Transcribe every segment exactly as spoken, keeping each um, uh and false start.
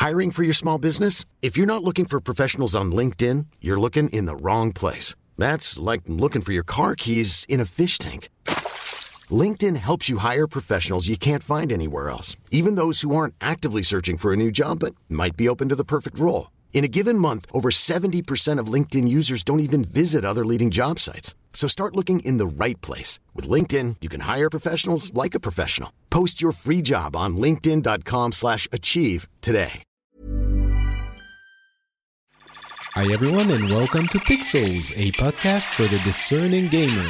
Hiring for your small business? If you're not looking for professionals on LinkedIn, you're looking in the wrong place. That's like looking for your car keys in a fish tank. LinkedIn helps you hire professionals you can't find anywhere else, even those who aren't actively searching for a new job but might be open to the perfect role. In a given month, over seventy percent of LinkedIn users don't even visit other leading job sites. So start looking in the right place. With LinkedIn, you can hire professionals like a professional. Post your free job on linkedin.com slash achieve today. Hi everyone and welcome to Pixels, a podcast for the discerning gamer.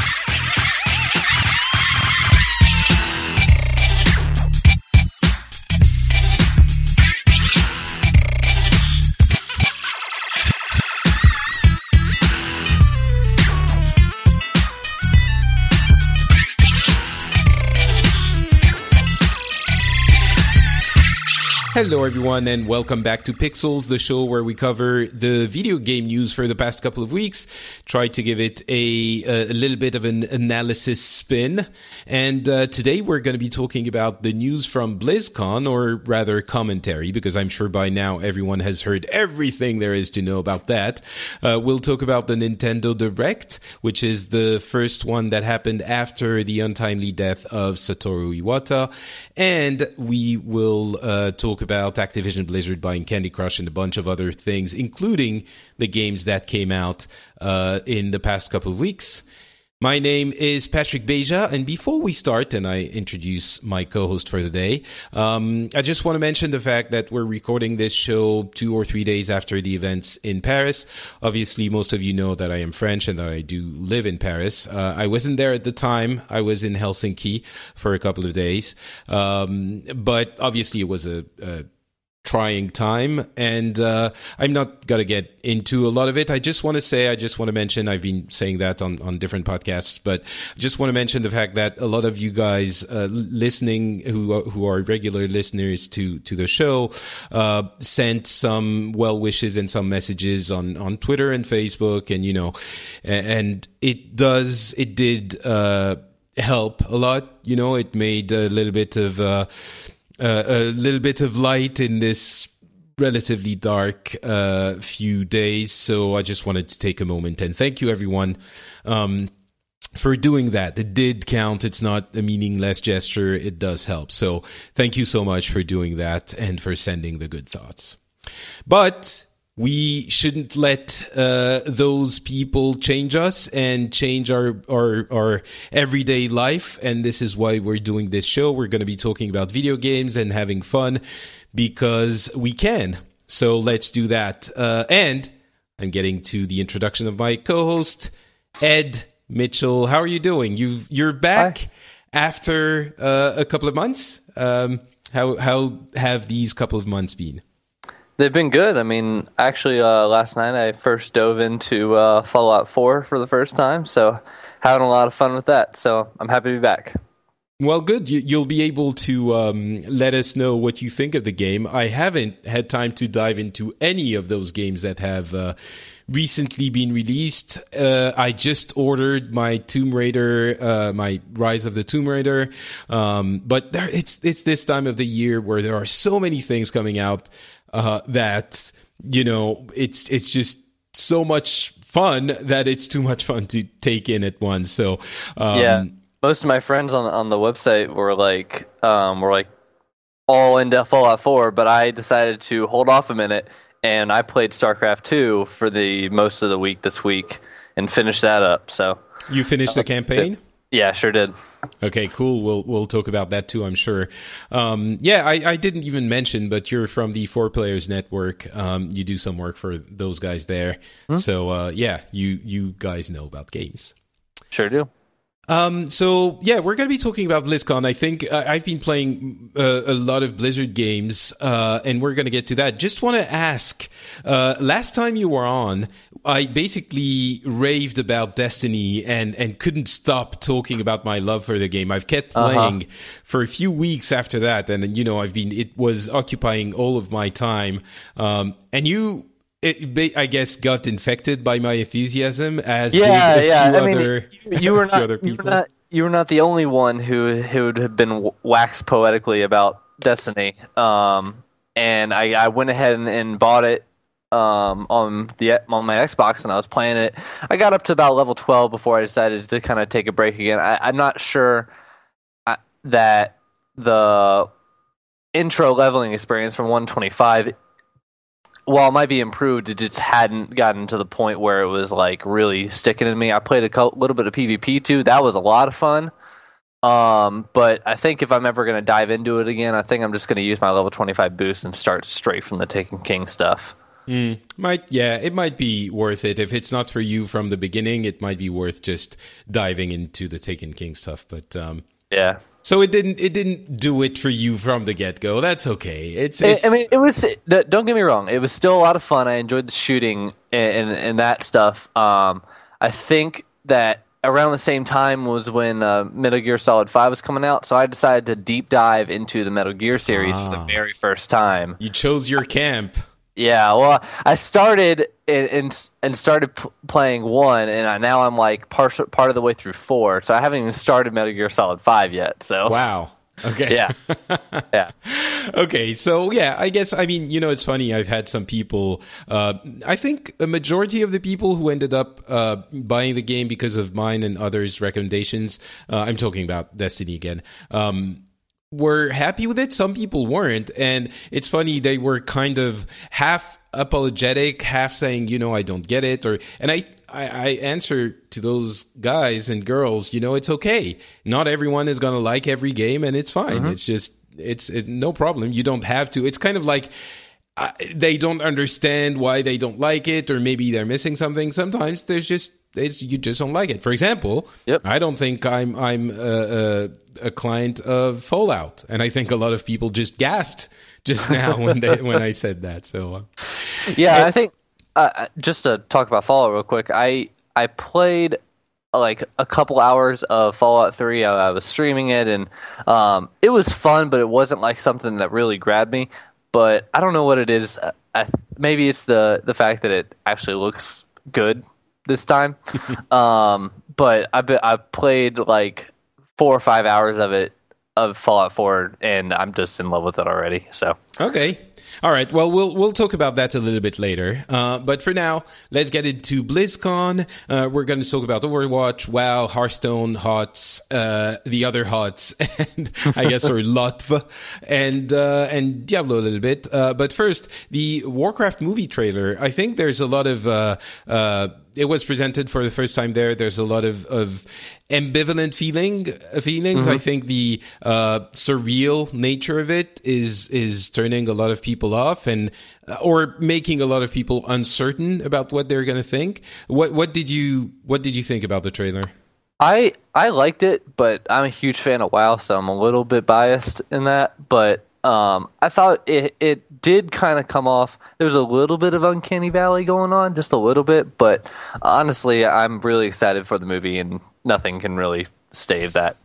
Hello everyone and welcome back to Pixels, the show where we cover the video game news for the past couple of weeks, try to give it a, a little bit of an analysis spin, and uh, today we're going to be talking about the news from BlizzCon, or rather commentary, because I'm sure by now everyone has heard everything there is to know about that. Uh, we'll talk about the Nintendo Direct, which is the first one that happened after the untimely death of Satoru Iwata, and we will uh, talk about about Activision Blizzard buying Candy Crush and a bunch of other things, including the games that came out uh, in the past couple of weeks. My name is Patrick Beja, and before we start, and I introduce my co-host for the day, um, I just want to mention the fact that we're recording this show two or three days after the events in Paris. Obviously, most of you know that I am French and that I do live in Paris. Uh, I wasn't there at the time. I was in Helsinki for a couple of days. Um, but obviously, it was a, a trying time, and uh, I'm not going to get into a lot of it. I just want to say, I just want to mention, I've been saying that on, on different podcasts, but I just want to mention the fact that a lot of you guys uh, listening, who who are regular listeners to, to the show, uh, sent some well wishes and some messages on, on Twitter and Facebook, and, you know, and it does, it did uh, help a lot. You know, it made a little bit of uh, Uh, a little bit of light in this relatively dark uh, few days. So I just wanted to take a moment and thank you, everyone, um, for doing that. It did count. It's not a meaningless gesture. It does help. So thank you so much for doing that and for sending the good thoughts. But we shouldn't let uh, those people change us and change our, our our everyday life. And this is why we're doing this show. We're going to be talking about video games and having fun because we can. So let's do that. Uh, and I'm getting to the introduction of my co-host, Ed Mitchell. How are you doing? You you're back Hi. after uh, a couple of months. Um, how how have these couple of months been? They've been good. I mean, actually, uh, last night I first dove into uh, Fallout four for the first time, so having a lot of fun with that. So I'm happy to be back. Well, good. You, you'll be able to um, let us know what you think of the game. I haven't had time to dive into any of those games that have uh, recently been released. Uh, I just ordered my Tomb Raider, uh, my Rise of the Tomb Raider, um, but there, it's it's this time of the year where there are so many things coming out. Uh, that, you know, it's it's just so much fun that it's too much fun to take in at once. So um, yeah, most of my friends on on the website were like um, were like all into Fallout four, but I decided to hold off a minute, and I played StarCraft two for the most of the week this week and finished that up. So you finished the campaign? Good. Yeah, sure did. Okay, cool. We'll we'll talk about that too, I'm sure. Um, yeah, I, I didn't even mention, but you're from the Four Players Network. Um, you do some work for those guys there. Hmm? So uh, yeah, you you guys know about games. Sure do. Um, so yeah, we're going to be talking about BlizzCon. I think uh, I've been playing uh, a lot of Blizzard games, uh, and we're going to get to that. Just want to ask, uh, last time you were on, I basically raved about Destiny and, and couldn't stop talking about my love for the game. I've kept playing uh-huh. for a few weeks after that. And, you know, I've been, it was occupying all of my time. Um, and you, It, I guess, got infected by my enthusiasm, as yeah, did a yeah. few I mean, other, you were not, other you people. were not, you were not the only one who who had been waxed poetically about Destiny. Um, and I, I went ahead and, and bought it um, on the on my Xbox, and I was playing it. I got up to about level twelve before I decided to kind of take a break again. I, I'm not sure I, that the intro leveling experience from one twenty-five, while it might be improved, it just hadn't gotten to the point where it was like really sticking in me. I played a co- little bit of PvP too. That was a lot of fun. Um, but I think if I'm ever going to dive into it again, I think I'm just going to use my level twenty-five boost and start straight from the Taken King stuff. Mm, might yeah, it might be worth it. If it's not for you from the beginning, it might be worth just diving into the Taken King stuff. But um, yeah. So it didn't it didn't do it for you from the get go. That's okay. It's, it's I mean, it was. Don't get me wrong. It was still a lot of fun. I enjoyed the shooting and and, and that stuff. Um, I think that around the same time was when uh, Metal Gear Solid five was coming out, so I decided to deep dive into the Metal Gear series ah. for the very first time. You chose your camp. Yeah, well, I started and and started p- playing one, and I, now I'm like part part of the way through four, so I haven't even started Metal Gear Solid five yet. So wow. Okay. Yeah. Yeah. Okay. So, yeah, I guess, I mean, you know, it's funny. I've had some people, uh, I think a majority of the people who ended up uh, buying the game because of mine and others' recommendations, uh, I'm talking about Destiny again, um, were happy with it. Some people weren't. And it's funny, they were kind of half apologetic, half saying, you know, I don't get it. Or, and I, I, I answer to those guys and girls, you know, it's okay. Not everyone is going to like every game, and it's fine. Mm-hmm. It's just, it's it, no problem. You don't have to. It's kind of like uh, they don't understand why they don't like it, or maybe they're missing something. Sometimes there's just, it's, you just don't like it. For example, yep. I don't think I'm I'm a, a, a client of Fallout, and I think a lot of people just gasped just now when they when I said that. So, uh, yeah, and, I think. Uh, just to talk about Fallout real quick, I I played like a couple hours of Fallout three. I, I was streaming it, and um, it was fun, but it wasn't like something that really grabbed me. But I don't know what it is. I, maybe it's the the fact that it actually looks good this time. um, but I I played like four or five hours of it of Fallout four, and I'm just in love with it already. So okay. All right. Well, we'll we'll talk about that a little bit later. Uh, but for now, let's get into BlizzCon. Uh, we're going to talk about Overwatch, WoW, Hearthstone, HOTS, uh, the other HOTS, and I guess or L O T V, and uh, and Diablo a little bit. Uh, but first, the Warcraft movie trailer. I think there's a lot of. Uh, uh, It was presented for the first time there. There's a lot of, of ambivalent feeling feelings. Mm-hmm. I think the uh, surreal nature of it is is turning a lot of people off, and or making a lot of people uncertain about what they're going to think. What what did you what did you think about the trailer? I I liked it, but I'm a huge fan of WoW, so I'm a little bit biased in that. But um, I thought it it did kind of come off. There was a little bit of Uncanny Valley going on, just a little bit. But honestly, I'm really excited for the movie, and nothing can really stave that.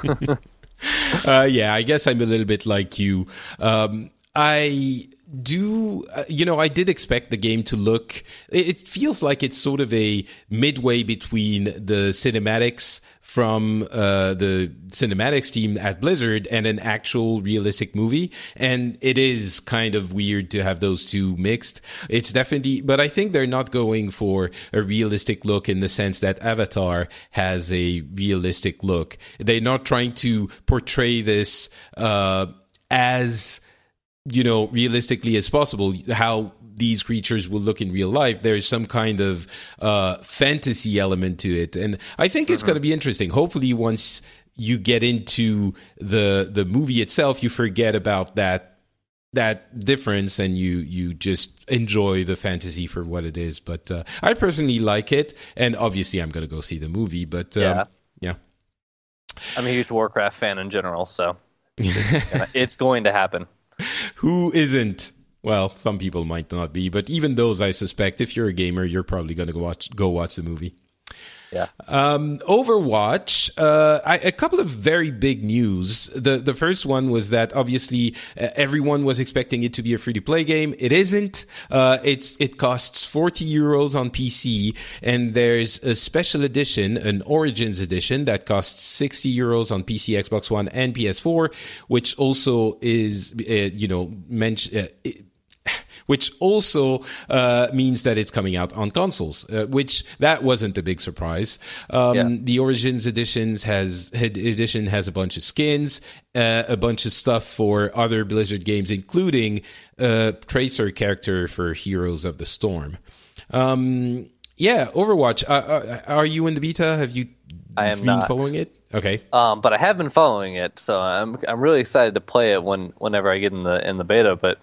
uh, yeah, I guess I'm a little bit like you. Um, I do, uh, you know, I did expect the game to look, it, it feels like it's sort of a midway between the cinematics from uh, the cinematics team at Blizzard and an actual realistic movie. And it is kind of weird to have those two mixed. It's definitely, but I think they're not going for a realistic look in the sense that Avatar has a realistic look. They're not trying to portray this uh, as, you know, realistically as possible, how these creatures will look in real life. There's some kind of uh, fantasy element to it. And I think it's mm-hmm. going to be interesting. Hopefully, once you get into the the movie itself, you forget about that that difference and you you just enjoy the fantasy for what it is. But uh, I personally like it. And obviously, I'm going to go see the movie. But um, yeah. yeah. I'm a huge Warcraft fan in general, so it's, gonna, it's going to happen. Who isn't? Well, some people might not be, but even those, I suspect, if you're a gamer, you're probably going to go watch go watch the movie. Yeah. Um, Overwatch, uh, I, a couple of very big news. The the first one was that obviously uh, everyone was expecting it to be a free to play game. It isn't. Uh, it's it costs forty euros on P C, and there's a special edition, an Origins edition, that costs sixty euros on P C, Xbox One, and P S four, which also is uh, you know mentioned. Uh, it, which also uh, means that it's coming out on consoles, uh, which that wasn't a big surprise. Um, yeah. The Origins editions has edition has a bunch of skins, uh, a bunch of stuff for other Blizzard games, including a Tracer character for Heroes of the Storm. Um, yeah, Overwatch. Uh, uh, are you in the beta? Have you I am been not. following it? Okay. Um, but I have been following it, so I'm I'm really excited to play it when whenever I get in the in the beta. But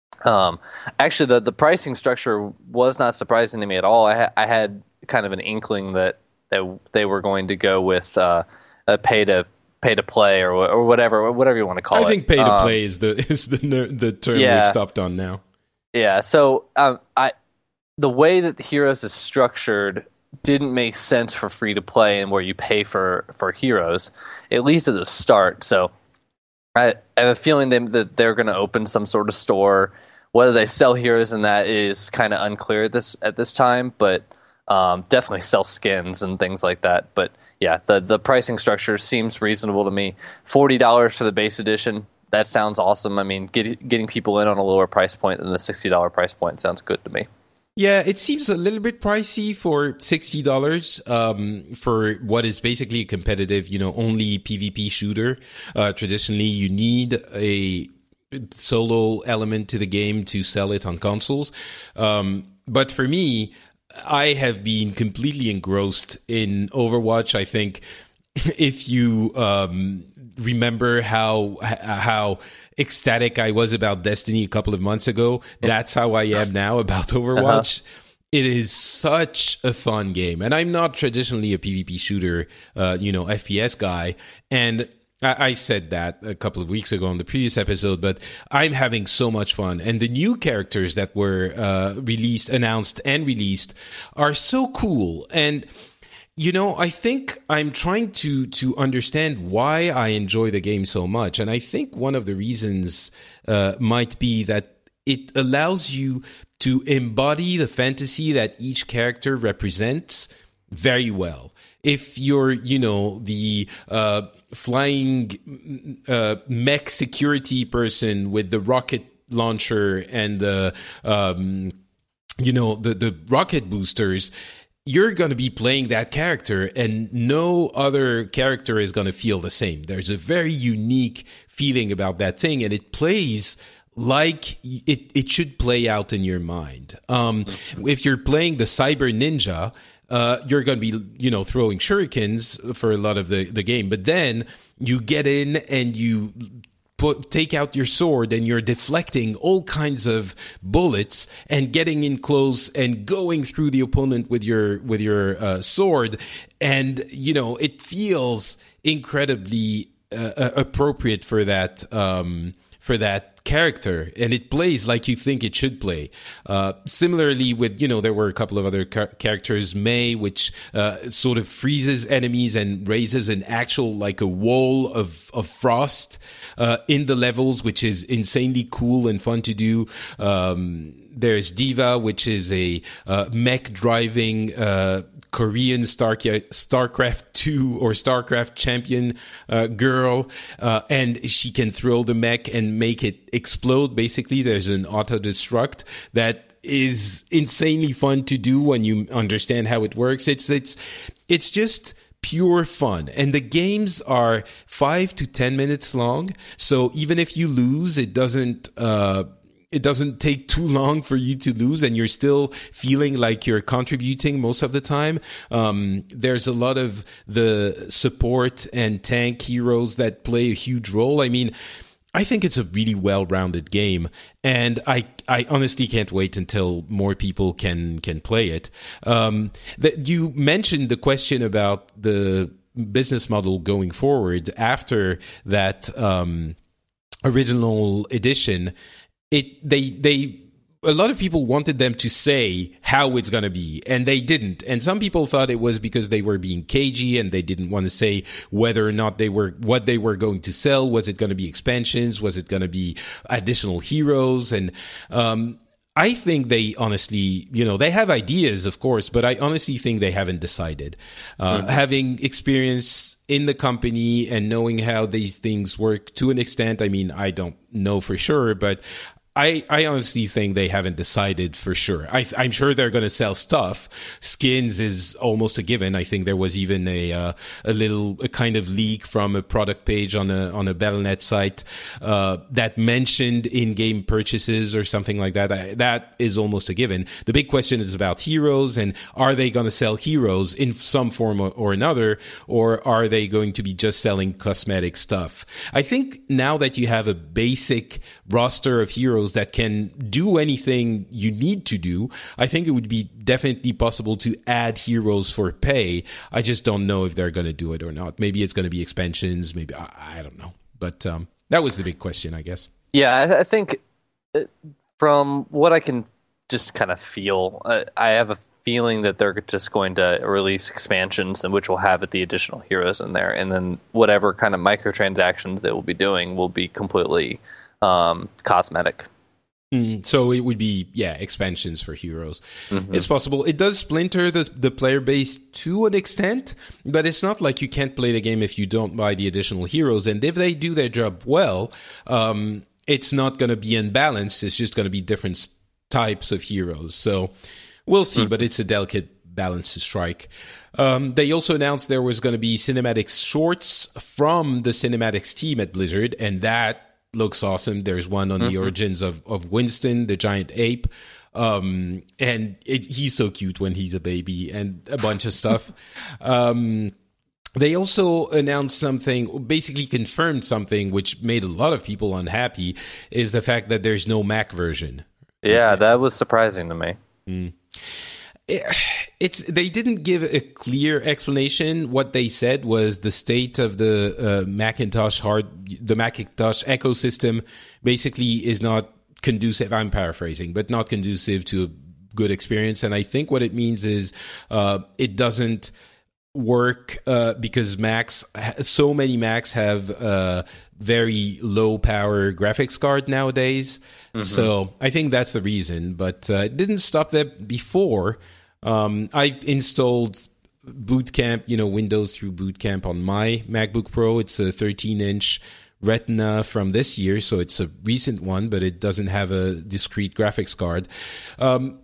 Um, actually, the, the pricing structure was not surprising to me at all. I, ha- I had kind of an inkling that, that they were going to go with uh, a pay to pay to play or or whatever whatever you want to call I it. I think pay to um, play is the is the the term yeah. we've stopped on now. Yeah. So um, I the way that the Heroes is structured didn't make sense for free to play and where you pay for for Heroes, at least at the start. So I, I have a feeling they, that they're going to open some sort of store. Whether they sell Heroes in that is kind of unclear at this at this time, but um, definitely sell skins and things like that. But yeah, the, the pricing structure seems reasonable to me. forty dollars for the base edition, that sounds awesome. I mean, get, getting people in on a lower price point than the sixty dollars price point sounds good to me. Yeah, it seems a little bit pricey for sixty dollars um, for what is basically a competitive, you know, only PvP shooter. Uh, traditionally, you need a solo element to the game to sell it on consoles. Um, but for me, I have been completely engrossed in Overwatch. I think if you um, remember how how ecstatic I was about Destiny a couple of months ago, that's how I am now about Overwatch. Uh-huh. It is such a fun game, and I'm not traditionally a PvP shooter, uh, you know, F P S guy, and I said that a couple of weeks ago on the previous episode, but I'm having so much fun. And the new characters that were uh, released, announced, and released are so cool. And, you know, I think I'm trying to to understand why I enjoy the game so much. And I think one of the reasons uh, might be that it allows you to embody the fantasy that each character represents very well. If you're, you know, the uh, flying uh, mech security person with the rocket launcher and the, um, you know, the, the rocket boosters, you're going to be playing that character, and no other character is going to feel the same. There's a very unique feeling about that thing, and it plays like it, it should play out in your mind. Um, if you're playing the Cyber Ninja, Uh, you're going to be, you know, throwing shurikens for a lot of the, the game. But then you get in and you put take out your sword and you're deflecting all kinds of bullets and getting in close and going through the opponent with your with your uh, sword. And, you know, it feels incredibly uh, appropriate for that um, for that character, and it plays like you think it should play. Uh, similarly with, you know, there were a couple of other car- characters, Mei, which uh, sort of freezes enemies and raises an actual, like a wall of, of frost uh, in the levels, which is insanely cool and fun to do. Um, there's Diva, which is a uh, mech driving uh, Korean Star- StarCraft two or StarCraft champion uh, girl, uh, and she can throw the mech and make it explode. Basically, there's an auto-destruct that is insanely fun to do when you understand how it works. It's it's it's just pure fun, and the games are five to ten minutes long. So even if you lose, it doesn't. Uh, It doesn't take too long for you to lose, and you're still feeling like you're contributing most of the time. Um, there's a lot of the support and tank heroes that play a huge role. I mean, I think it's a really well-rounded game, and I I honestly can't wait until more people can can play it. Um, that you mentioned the question about the business model going forward after that um, original edition. It they they a lot of people wanted them to say how it's going to be, and they didn't. And some people thought it was because they were being cagey and they didn't want to say whether or not they were, what they were going to sell. Was it going to be expansions? Was it going to be additional heroes? And, um, I think they honestly, you know, they have ideas, of course, but I honestly think they haven't decided. Uh, mm-hmm. Having experience in the company and knowing how these things work to an extent, I mean, I don't know for sure, but I, I honestly think they haven't decided for sure. I, I'm sure they're going to sell stuff. Skins is almost a given. I think there was even a uh, a little a kind of leak from a product page on a on a Battle dot net site uh, that mentioned in-game purchases or something like that. I, that is almost a given. The big question is about heroes, and are they going to sell heroes in some form or, or another, or are they going to be just selling cosmetic stuff? I think now that you have a basic roster of heroes that can do anything you need to do, I think it would be definitely possible to add heroes for pay. I just don't know if they're going to do it or not. Maybe it's going to be expansions. Maybe I, I don't know. But um, that was the big question, I guess. Yeah, I, I think from what I can just kind of feel, uh, I have a feeling that they're just going to release expansions, and which will have the additional heroes in there, and then whatever kind of microtransactions they will be doing will be completely um, cosmetic. Mm, so it would be, yeah, expansions for heroes. Mm-hmm. It's possible. It does splinter the the player base to an extent, but it's not like you can't play the game if you don't buy the additional heroes. And if they do their job well, um, it's not going to be unbalanced. It's just going to be different types of heroes. So we'll see, mm-hmm. but it's a delicate balance to strike. Um, they also announced there was going to be cinematics shorts from the cinematics team at Blizzard, and that looks awesome. There's one on mm-hmm. the origins of, of Winston, the giant ape. Um, and it, he's so cute when he's a baby, and a bunch of stuff. Um, they also announced something, basically confirmed something, which made a lot of people unhappy, is the fact that there's no Mac version. Yeah, that was surprising to me. Mm. It, it's they didn't give a clear explanation. What they said was the state of the uh, Macintosh hard, the Macintosh ecosystem basically is not conducive. I'm paraphrasing, but not conducive to a good experience. And I think what it means is uh, it doesn't work uh, because Macs, so many Macs have uh, very low power graphics card nowadays. Mm-hmm. So I think that's the reason. But uh, it didn't stop that before. Um, I've installed Boot Camp, you know, Windows through Boot Camp on my MacBook Pro. It's a thirteen inch Retina from this year, so it's a recent one, but it doesn't have a discrete graphics card. Um,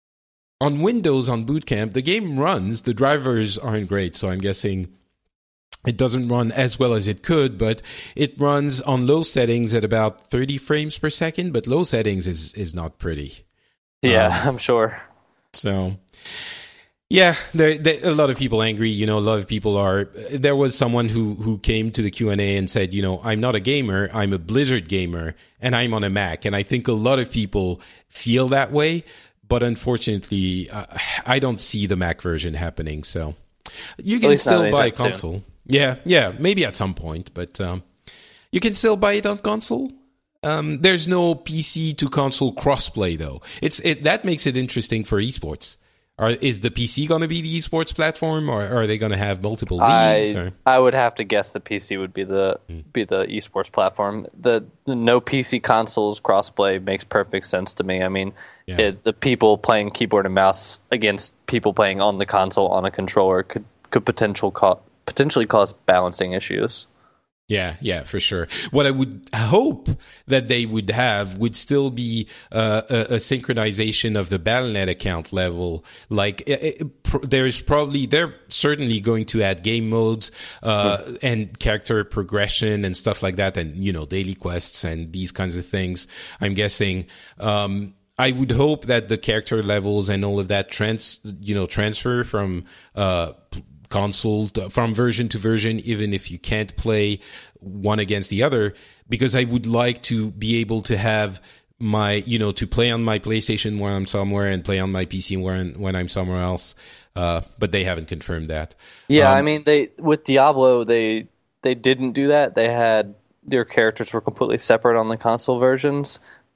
on Windows, on Boot Camp, the game runs. The drivers aren't great, so I'm guessing it doesn't run as well as it could, but it runs on low settings at about thirty frames per second, but low settings is, is not pretty. Yeah, um, I'm sure. So, yeah, there, there a lot of people angry. You know, a lot of people are. There was someone who who came to the Q and A and said, you know, I'm not a gamer, I'm a Blizzard gamer, and I'm on a Mac. And I think a lot of people feel that way, but unfortunately, uh, I don't see the Mac version happening. So, you can still buy a console. Soon. Yeah, yeah, maybe at some point, but um, you can still buy it on console. Um, there's no P C to console crossplay though. It's it that makes it interesting for esports. Are, is the P C going to be the esports platform, or are they going to have multiple leagues? I, or? I would have to guess the P C would be the mm. be the esports platform. The, the no P C consoles crossplay makes perfect sense to me. I mean, yeah. it, the people playing keyboard and mouse against people playing on the console on a controller could could potential co- potentially cause balancing issues. Yeah, yeah, for sure. What I would hope that they would have would still be uh, a, a synchronization of the Battle dot net account level. Like, it, it, pr- there's probably, they're certainly going to add game modes uh, mm. and character progression and stuff like that, and, you know, daily quests and these kinds of things, I'm guessing. Um, I would hope that the character levels and all of that trans, you know, transfer from uh console to, from version to version, even if you can't play one against the other, because I would like to be able to have my, you know, to play on my PlayStation when I'm somewhere and play on my P C when when I'm somewhere else. Uh, but they haven't confirmed that. Yeah, um, I mean, they with Diablo, they they didn't do that. They had their characters were completely separate on the console versions.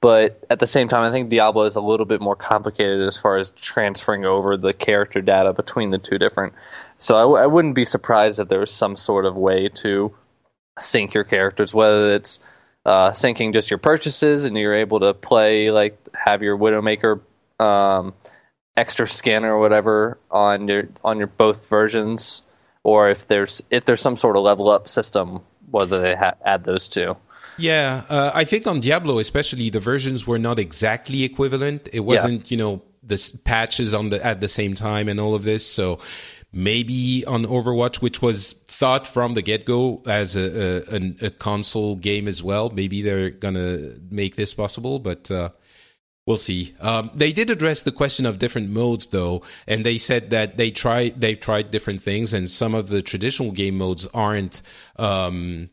But at the same time, I think Diablo is a little bit more complicated as far as transferring over the character data between the two different. So I, w- I wouldn't be surprised if there was some sort of way to sync your characters, whether it's uh, syncing just your purchases and you're able to play, like have your Widowmaker um, extra skin or whatever on your on your both versions, or if there's if there's some sort of level up system, whether they ha- add those two. Yeah, uh, I think on Diablo especially, the versions were not exactly equivalent. It wasn't, yeah. you know, the s- patches on the at the same time and all of this. So maybe on Overwatch, which was thought from the get-go as a, a, a console game as well, maybe they're going to make this possible, but uh, we'll see. Um, they did address the question of different modes, though, and they said that they try, they've tried different things, and some of the traditional game modes aren't um,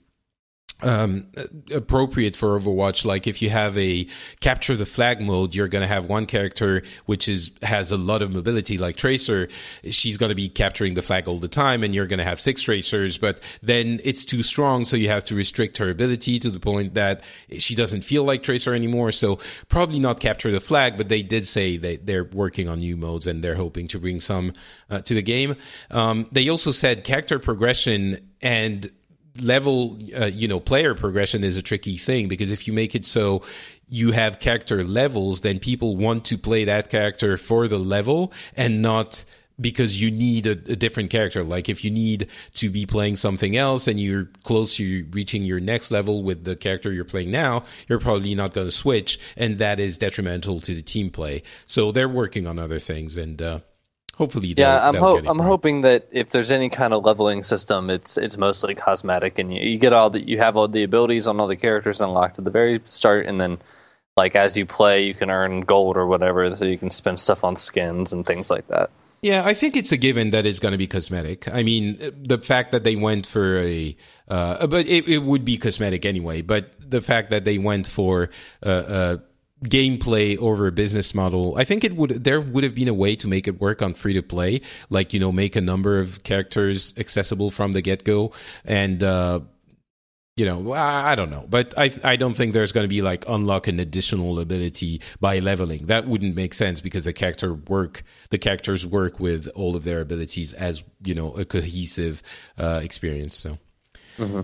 um, appropriate for Overwatch. Like if you have a capture the flag mode, you're going to have one character which is has a lot of mobility, like Tracer. She's going to be capturing the flag all the time, and you're going to have six Tracers, but then it's too strong, so you have to restrict her ability to the point that she doesn't feel like Tracer anymore. So probably not capture the flag, but they did say that they're working on new modes and they're hoping to bring some uh, to the game. Um, they also said character progression and level, uh, you know, player progression is a tricky thing, because if you make it so you have character levels, then people want to play that character for the level and not because you need a, a different character. Like if you need to be playing something else and you're close to reaching your next level with the character you're playing now, you're probably not going to switch, and that is detrimental to the team play. So they're working on other things, and uh, hopefully, yeah, I'm ho- I'm right. hoping that if there's any kind of leveling system, it's it's mostly cosmetic, and you, you get all the you have all the abilities on all the characters unlocked at the very start, and then like as you play, you can earn gold or whatever, so you can spend stuff on skins and things like that. Yeah, I think it's a given that it's going to be cosmetic. I mean, the fact that they went for a, uh, but it, it would be cosmetic anyway. But the fact that they went for uh, uh gameplay over a business model, I think it would there would have been a way to make it work on free to play, like, you know, make a number of characters accessible from the get go, and uh you know, I, I don't know, but I I don't think there's going to be like unlock an additional ability by leveling. That wouldn't make sense, because the character work the characters work with all of their abilities as, you know, a cohesive uh experience. So mm-hmm.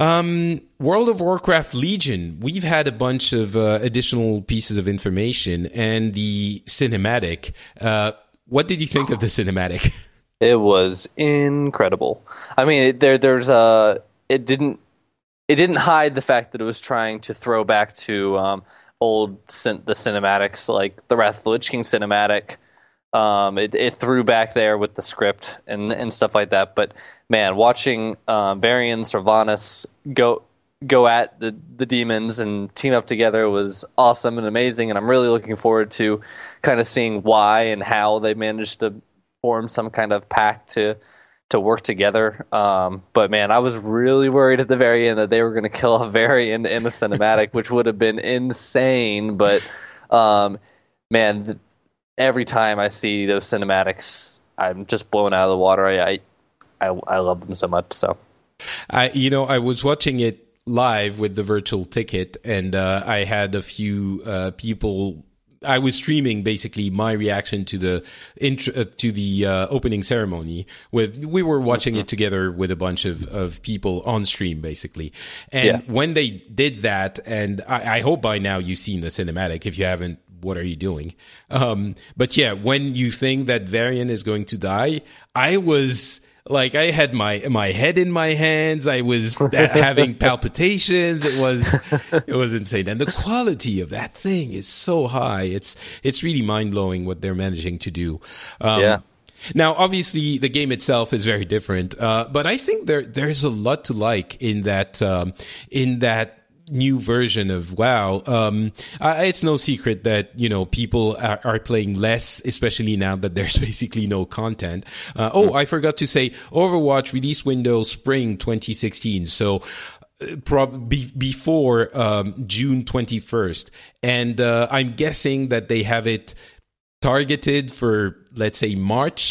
Um, World of Warcraft Legion, we've had a bunch of uh, additional pieces of information, and the cinematic. Uh, what did you think of the cinematic? It was incredible. I mean, it, there, there's a. It didn't. It didn't hide the fact that it was trying to throw back to um, old cin- the cinematics, like the Wrath of the Lich King cinematic. Um, it, it threw back there with the script and, and stuff like that. But man, watching uh, Varian, Sylvanas go go at the, the demons and team up together was awesome and amazing. And I'm really looking forward to kind of seeing why and how they managed to form some kind of pact to to work together. Um, but man, I was really worried at the very end that they were going to kill a Varian in the cinematic, which would have been insane. But um, man. The, Every time I see those cinematics, I'm just blown out of the water. I, I, I love them so much. So, I, you know, I was watching it live with the virtual ticket, and uh, I had a few uh, people. I was streaming basically my reaction to the intro, uh, to the uh, opening ceremony. With we were watching mm-hmm. it together with a bunch of, of people on stream, basically. And yeah. when they did that, and I, I hope by now you've seen the cinematic. If you haven't, what are you doing? Um, but yeah, when you think that Varian is going to die, I was like, I had my my head in my hands. I was having palpitations. It was it was insane, and the quality of that thing is so high. It's it's really mind blowing what they're managing to do. Um, yeah. Now, obviously, the game itself is very different, uh, but I think there there's a lot to like in that um, in that. new version of WoW. Um, uh, it's no secret that, you know, people are, are playing less, especially now that there's basically no content. Uh, oh, I forgot to say, Overwatch release window spring twenty sixteen. So, uh, prob- be- before um, June twenty-first. And uh, I'm guessing that they have it targeted for, let's say, March.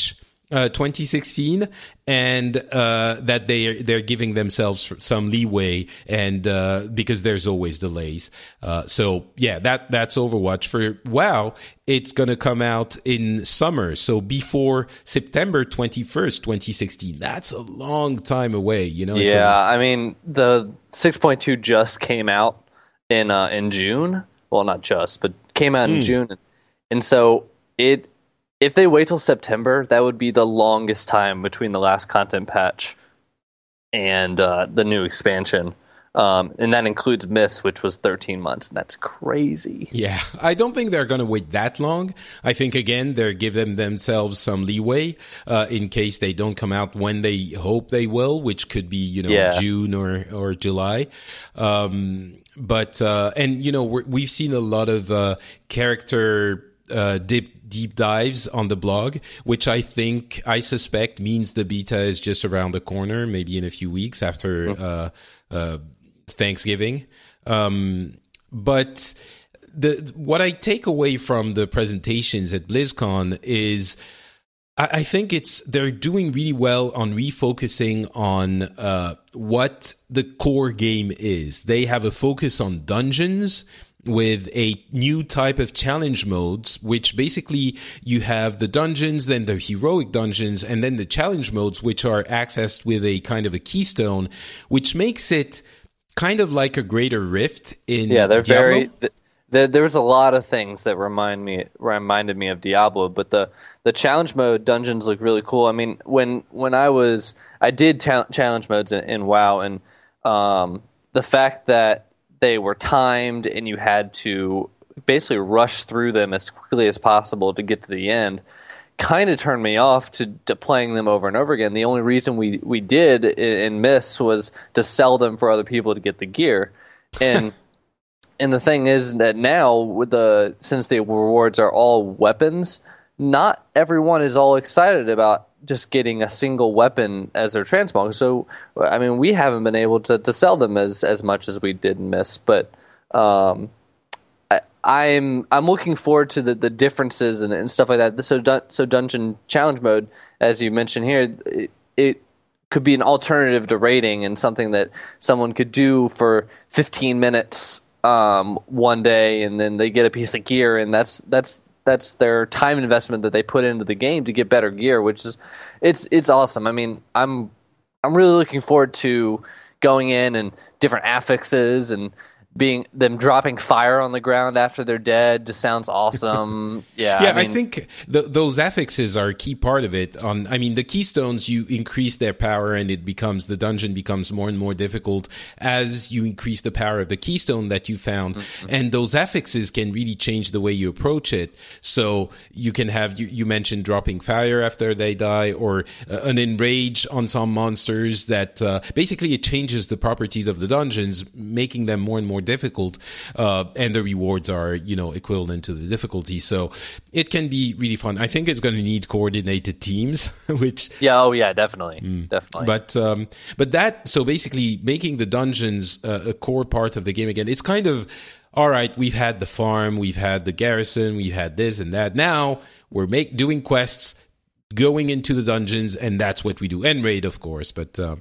uh, twenty sixteen, and uh, that they they're giving themselves some leeway, and uh, because there's always delays. Uh, so yeah, that that's Overwatch. For WoW, it's gonna come out in summer, so before September twenty-first, twenty sixteen. That's a long time away, you know. Yeah, so, I mean the six point two just came out in uh, in June. Well, not just, but came out in mm. June, and so it. If they wait till September, that would be the longest time between the last content patch and uh, the new expansion. Um, and that includes Miss, which was thirteen months. And that's crazy. Yeah, I don't think they're going to wait that long. I think, again, they're giving themselves some leeway uh, in case they don't come out when they hope they will, which could be, you know, Yeah. June or, or July. Um, but, uh, and, you know, we're, we've seen a lot of uh, character uh, dip deep dives on the blog, which I think, I suspect means the beta is just around the corner, maybe in a few weeks after uh, uh, Thanksgiving. Um, but the what I take away from the presentations at BlizzCon is I, I think it's they're doing really well on refocusing on uh, what the core game is. They have a focus on dungeons, with a new type of challenge modes, which basically you have the dungeons, then the heroic dungeons, and then the challenge modes, which are accessed with a kind of a keystone, which makes it kind of like a greater Rift in Yeah, they're Diablo. very. Th- th- there's a lot of things that remind me reminded me of Diablo, but the the challenge mode dungeons look really cool. I mean, when when I was I did ta- challenge modes in, in WoW, and um, the fact that they were timed and you had to basically rush through them as quickly as possible to get to the end kind of turned me off to, to playing them over and over again. The only reason we, we did in, in Miss was to sell them for other people to get the gear. And and the thing is that now with the since the rewards are all weapons, not everyone is all excited about just getting a single weapon as their transmog. So, I mean, we haven't been able to, to sell them as, as much as we did in Miss, but um, I, I'm I'm looking forward to the, the differences and, and stuff like that. So, dun- so Dungeon Challenge Mode, as you mentioned here, it, it could be an alternative to raiding and something that someone could do for fifteen minutes um, one day, and then they get a piece of gear, and that's that's that's their time investment that they put into the game to get better gear, which is it's it's awesome. I mean, I'm I'm really looking forward to going in and different affixes and being them dropping fire on the ground after they're dead. Just sounds awesome. Yeah, yeah. I, mean, I think the, those affixes are a key part of it. On, I mean, the keystones, you increase their power, and it becomes the dungeon becomes more and more difficult as you increase the power of the keystone that you found. Mm-hmm. And those affixes can really change the way you approach it. So you can have you, you mentioned dropping fire after they die, or uh, an enrage on some monsters. That uh, basically it changes the properties of the dungeons, making them more and more difficult, uh, and the rewards are, you know, equivalent to the difficulty. So it can be really fun. I think it's going to need coordinated teams, which yeah, oh yeah, definitely, mm, definitely. But um, but that so basically making the dungeons uh, a core part of the game again. It's kind of all right. We've had the farm, we've had the garrison, we've had this and that. Now we're make doing quests, going into the dungeons, and that's what we do. And raid, of course, but. Uh,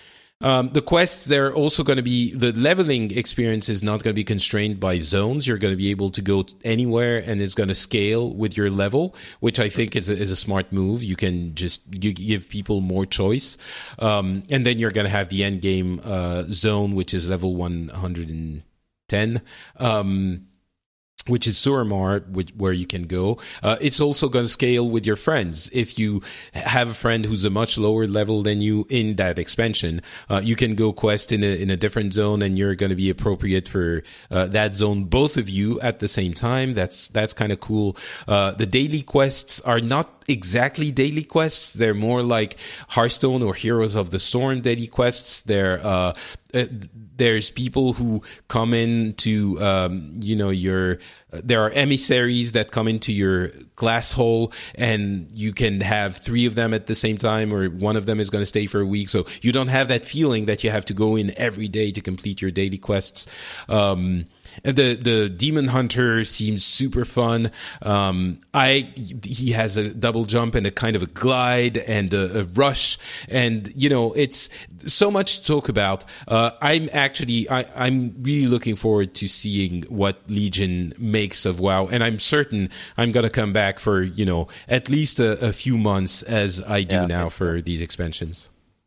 Um, the quests, they're also going to be, the leveling experience is not going to be constrained by zones. You're going to be able to go anywhere, and it's going to scale with your level, which I think is a, is a smart move. You can just you give people more choice. Um, and then you're going to have the end game uh, zone, which is level one hundred ten. Um, which is Suramar, which, where you can go. Uh, it's also going to scale with your friends. If you have a friend who's a much lower level than you in that expansion, uh, you can go quest in a, in a different zone, and you're going to be appropriate for uh, that zone, both of you at the same time. That's that's kind of cool. Uh, the daily quests are not exactly daily quests. They're more like Hearthstone or Heroes of the Storm daily quests. They're uh, uh, there's people who come into um, you know your uh, there are emissaries that come into your glass hole, and you can have three of them at the same time, or one of them is going to stay for a week, so you don't have that feeling that you have to go in every day to complete your daily quests. Um, the the Demon Hunter seems super fun. Um, I he has a double jump and a kind of a glide and a, a rush, and you know it's so much to talk about. Uh, I'm actually I, I'm really looking forward to seeing what Legion makes of WoW, and I'm certain I'm gonna come back for you know at least a, a few months as I do yeah, now so. for these expansions.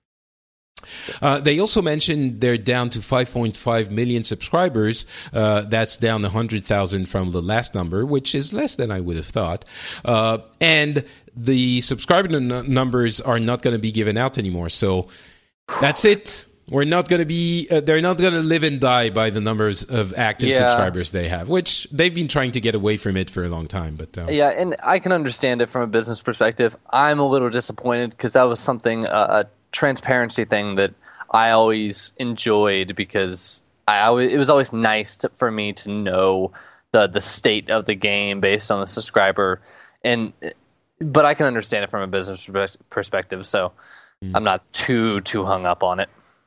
Uh, they also mentioned they're down to five point five million subscribers. Uh, that's down one hundred thousand from the last number, which is less than I would have thought. Uh, and the subscriber n- numbers are not going to be given out anymore. So that's it. We're not going to be, uh, they're not going to live and die by the numbers of active yeah. subscribers they have, which they've been trying to get away from it for a long time. But uh, yeah, and I can understand it from a business perspective. I'm a little disappointed because that was something, uh, a transparency thing that I always enjoyed because I always, it was always nice to, for me to know the the state of the game based on the subscriber, and but I can understand it from a business perspective, so mm. I'm not too too hung up on it.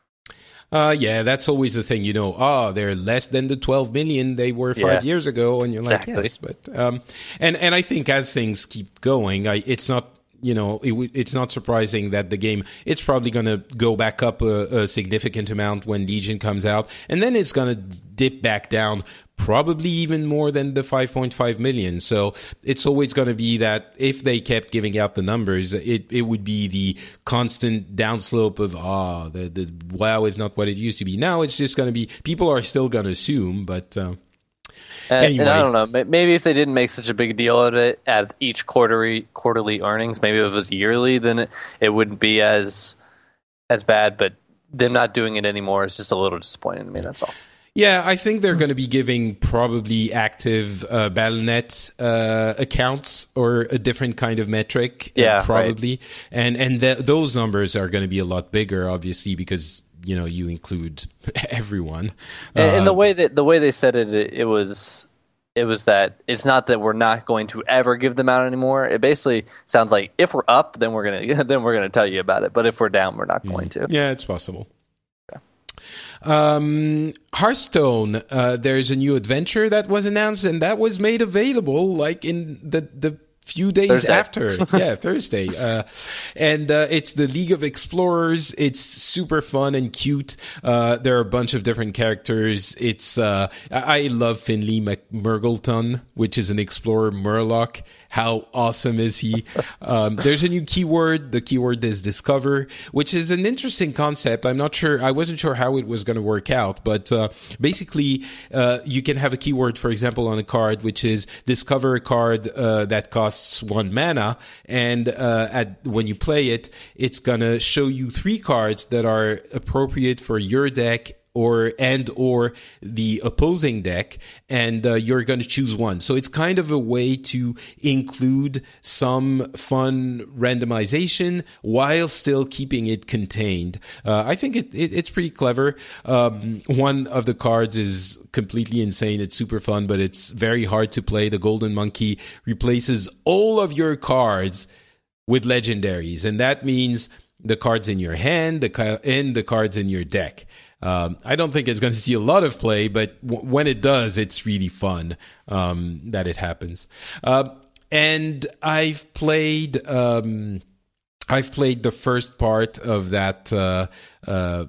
Uh, yeah, that's always the thing, you know. Oh, they're less than the twelve million they were five yeah. years ago, and you're exactly. like, yes, but um, and and I think as things keep going, I, it's not. You know, it, it's not surprising that the game, it's probably going to go back up a, a significant amount when Legion comes out. And then it's going to dip back down, probably even more than the five point five million. So it's always going to be that if they kept giving out the numbers, it, it would be the constant downslope of, ah, oh, the, the WoW is not what it used to be. Now it's just going to be, people are still going to assume, but... Uh, And, anyway. and I don't know. Maybe if they didn't make such a big deal out of it at each quarterly quarterly earnings, maybe if it was yearly, then it, it wouldn't be as as bad. But them not doing it anymore is just a little disappointing to me. That's all. Yeah, I think they're going to be giving probably active uh, Battle dot net uh, accounts or a different kind of metric. Yeah, uh, probably, right. and and th- those numbers are going to be a lot bigger, obviously, because. You know, you include everyone, and, uh, and the way that the way they said it, it, it was, it was that it's not that we're not going to ever give them out anymore. It basically sounds like if we're up, then we're gonna then we're gonna tell you about it. But if we're down, we're not mm, going to. Yeah, it's possible. Yeah. Um, Hearthstone, uh, there's a new adventure that was announced, and that was made available like in the the. few days Thursday. after. Yeah, Thursday. Uh, and uh, it's the League of Explorers. It's super fun and cute. Uh, there are a bunch of different characters. It's uh, I love Finley McMurgleton, which is an explorer Murloc. How awesome is he? Um, there's a new keyword. The keyword is discover, which is an interesting concept. I'm not sure. I wasn't sure how it was going to work out, but uh, basically, uh, you can have a keyword, for example, on a card, which is discover a card uh, that costs one mana, and uh, at when you play it, it's gonna show you three cards that are appropriate for your deck. Or and or the opposing deck, and uh, you're going to choose one. So it's kind of a way to include some fun randomization while still keeping it contained. Uh, I think it, it it's pretty clever. Um, one of the cards is completely insane. It's super fun, but it's very hard to play. The Golden Monkey replaces all of your cards with legendaries, and that means the cards in your hand, the ca- and the cards in your deck. Um, I don't think it's going to see a lot of play, but w- when it does, it's really fun um, that it happens. Uh, and I've played, um, I've played the first part of that uh, uh,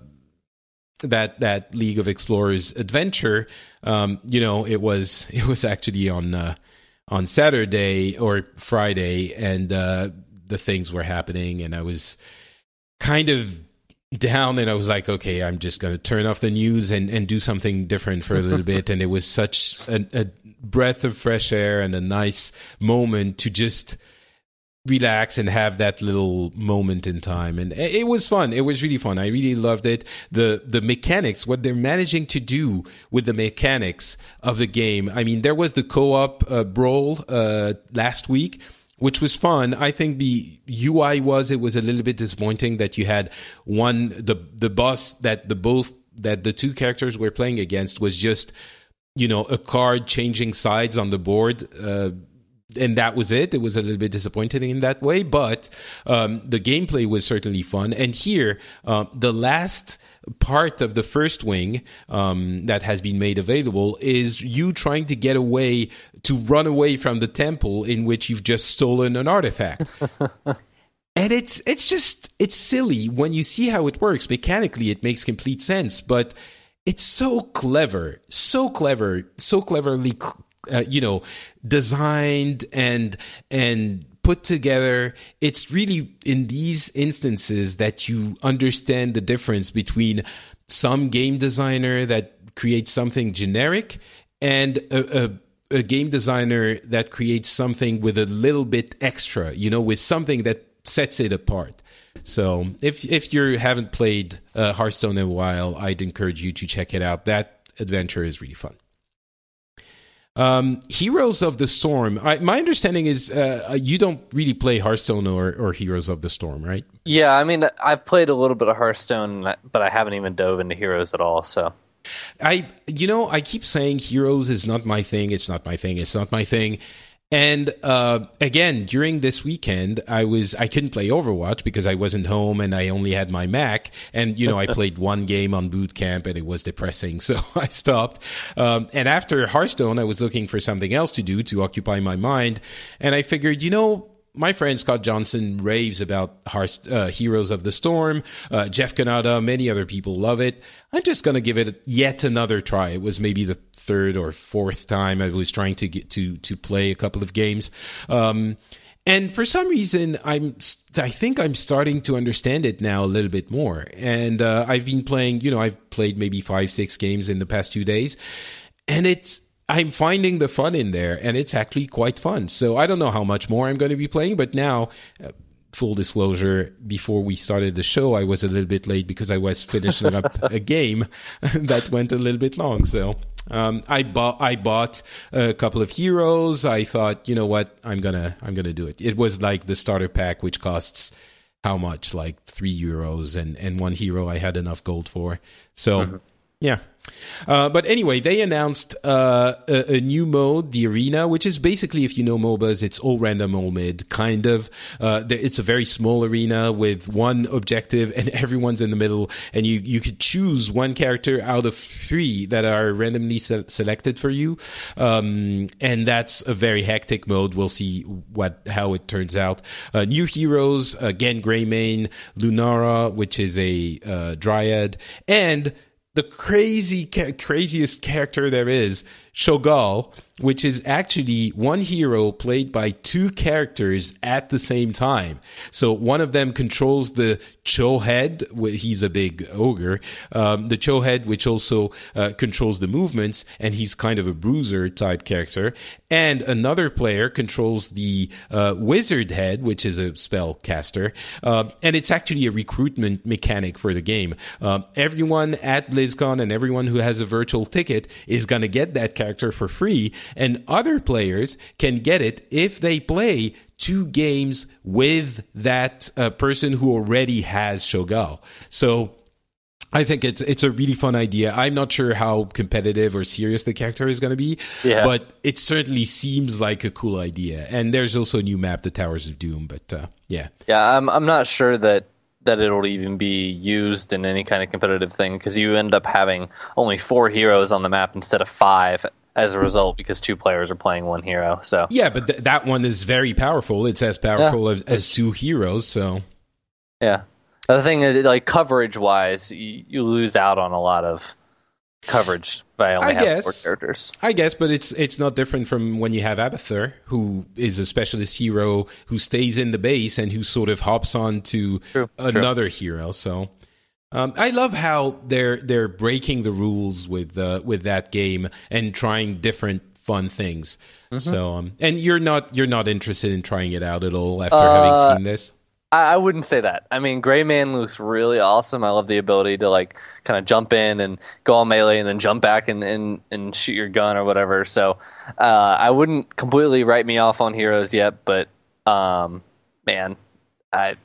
that that League of Explorers adventure. Um, you know, it was it was actually on uh, on Saturday or Friday, and uh, the things were happening, and I was kind of down, and I was like, okay, I'm just going to turn off the news and, and do something different for a little bit. And it was such a, a breath of fresh air and a nice moment to just relax and have that little moment in time. And it was fun. It was really fun. I really loved it. The the mechanics, what they're managing to do with the mechanics of the game. I mean, there was the co-op uh, brawl uh, last week, which was fun. I think the U I was, it was a little bit disappointing that you had one, the, the boss that the both, that the two characters were playing against was just, you know, a card changing sides on the board. Uh, and that was it. It was a little bit disappointing in that way, but um, the gameplay was certainly fun. And here, uh, the last part of the first wing um, that has been made available is you trying to get away, to run away from the temple in which you've just stolen an artifact. And it's it's just, it's silly. When you see how it works, mechanically it makes complete sense, but it's so clever, so clever, so cleverly, uh, you know, designed and and put together. It's really in these instances that you understand the difference between some game designer that creates something generic and a, a a game designer that creates something with a little bit extra, you know, with something that sets it apart. So if if you haven't played uh, Hearthstone in a while, I'd encourage you to check it out. That adventure is really fun. Um, Heroes of the Storm. I, my understanding is uh, you don't really play Hearthstone or, or Heroes of the Storm, right? Yeah, I mean, I've played a little bit of Hearthstone, but I haven't even dove into Heroes at all, so... I, you know, I keep saying Heroes is not my thing. It's not my thing. It's not my thing. And uh, again, during this weekend, I was I couldn't play Overwatch because I wasn't home and I only had my Mac. And you know, I played one game on Boot Camp and it was depressing, so I stopped. Um, and after Hearthstone, I was looking for something else to do to occupy my mind, and I figured, you know, my friend Scott Johnson raves about Hearth, uh, Heroes of the Storm. Uh, Jeff Kanata, many other people love it. I'm just going to give it yet another try. It was maybe the third or fourth time I was trying to get to to play a couple of games. Um, and for some reason, I'm I think I'm starting to understand it now a little bit more. And uh, I've been playing, you know, I've played maybe five, six games in the past two days. And it's I'm finding the fun in there, and it's actually quite fun. So I don't know how much more I'm going to be playing, but now, uh, full disclosure, before we started the show, I was a little bit late because I was finishing up a game that went a little bit long. So um, I bought I bought a couple of heroes. I thought, you know what, I'm gonna I'm gonna do it. It was like the starter pack, which costs how much? Like three euros, and and one hero I had enough gold for. So mm-hmm. yeah. Uh, but anyway, they announced uh, a, a new mode, the Arena, which is basically, if you know MOBAs, it's all random, all mid, kind of. Uh, it's a very small arena with one objective, and everyone's in the middle. And you, you could choose one character out of three that are randomly se- selected for you. Um, and that's a very hectic mode. We'll see what how it turns out. Uh, new heroes, again, Greymane, Lunara, which is a uh, Dryad, and the crazy, ca- craziest character there is, Shogal, which is actually one hero played by two characters at the same time. So one of them controls the Cho head. He's a big ogre. Um, the Cho head, which also uh, controls the movements, and he's kind of a bruiser type character. And another player controls the uh, wizard head, which is a spell caster. Uh, and it's actually a recruitment mechanic for the game. Uh, everyone at BlizzCon and everyone who has a virtual ticket is going to get that character for free, and other players can get it if they play two games with that uh, person who already has Shogal. So I think it's it's a really fun idea. I'm not sure how competitive or serious the character is going to be, yeah. but it certainly seems like a cool idea. And there's also a new map, the Towers of Doom. But uh, yeah, yeah, I'm I'm not sure that. that it'll even be used in any kind of competitive thing, because you end up having only four heroes on the map instead of five as a result, because two players are playing one hero. So yeah, but th- that one is very powerful. It's as powerful yeah, as, as two heroes. So yeah, the thing is, like, coverage wise, you, you lose out on a lot of coverage by only I having guess, four characters. I guess, but it's it's not different from when you have Abathur, who is a specialist hero who stays in the base and who sort of hops on to true, another true. hero. So um, I love how they're they're breaking the rules with uh, with that game and trying different fun things. Mm-hmm. So um, and you're not you're not interested in trying it out at all after uh, having seen this? I wouldn't say that. I mean, Greymane looks really awesome. I love the ability to, like, kind of jump in and go on melee and then jump back and, and, and shoot your gun or whatever. So uh, I wouldn't completely write me off on heroes yet, but um, man, I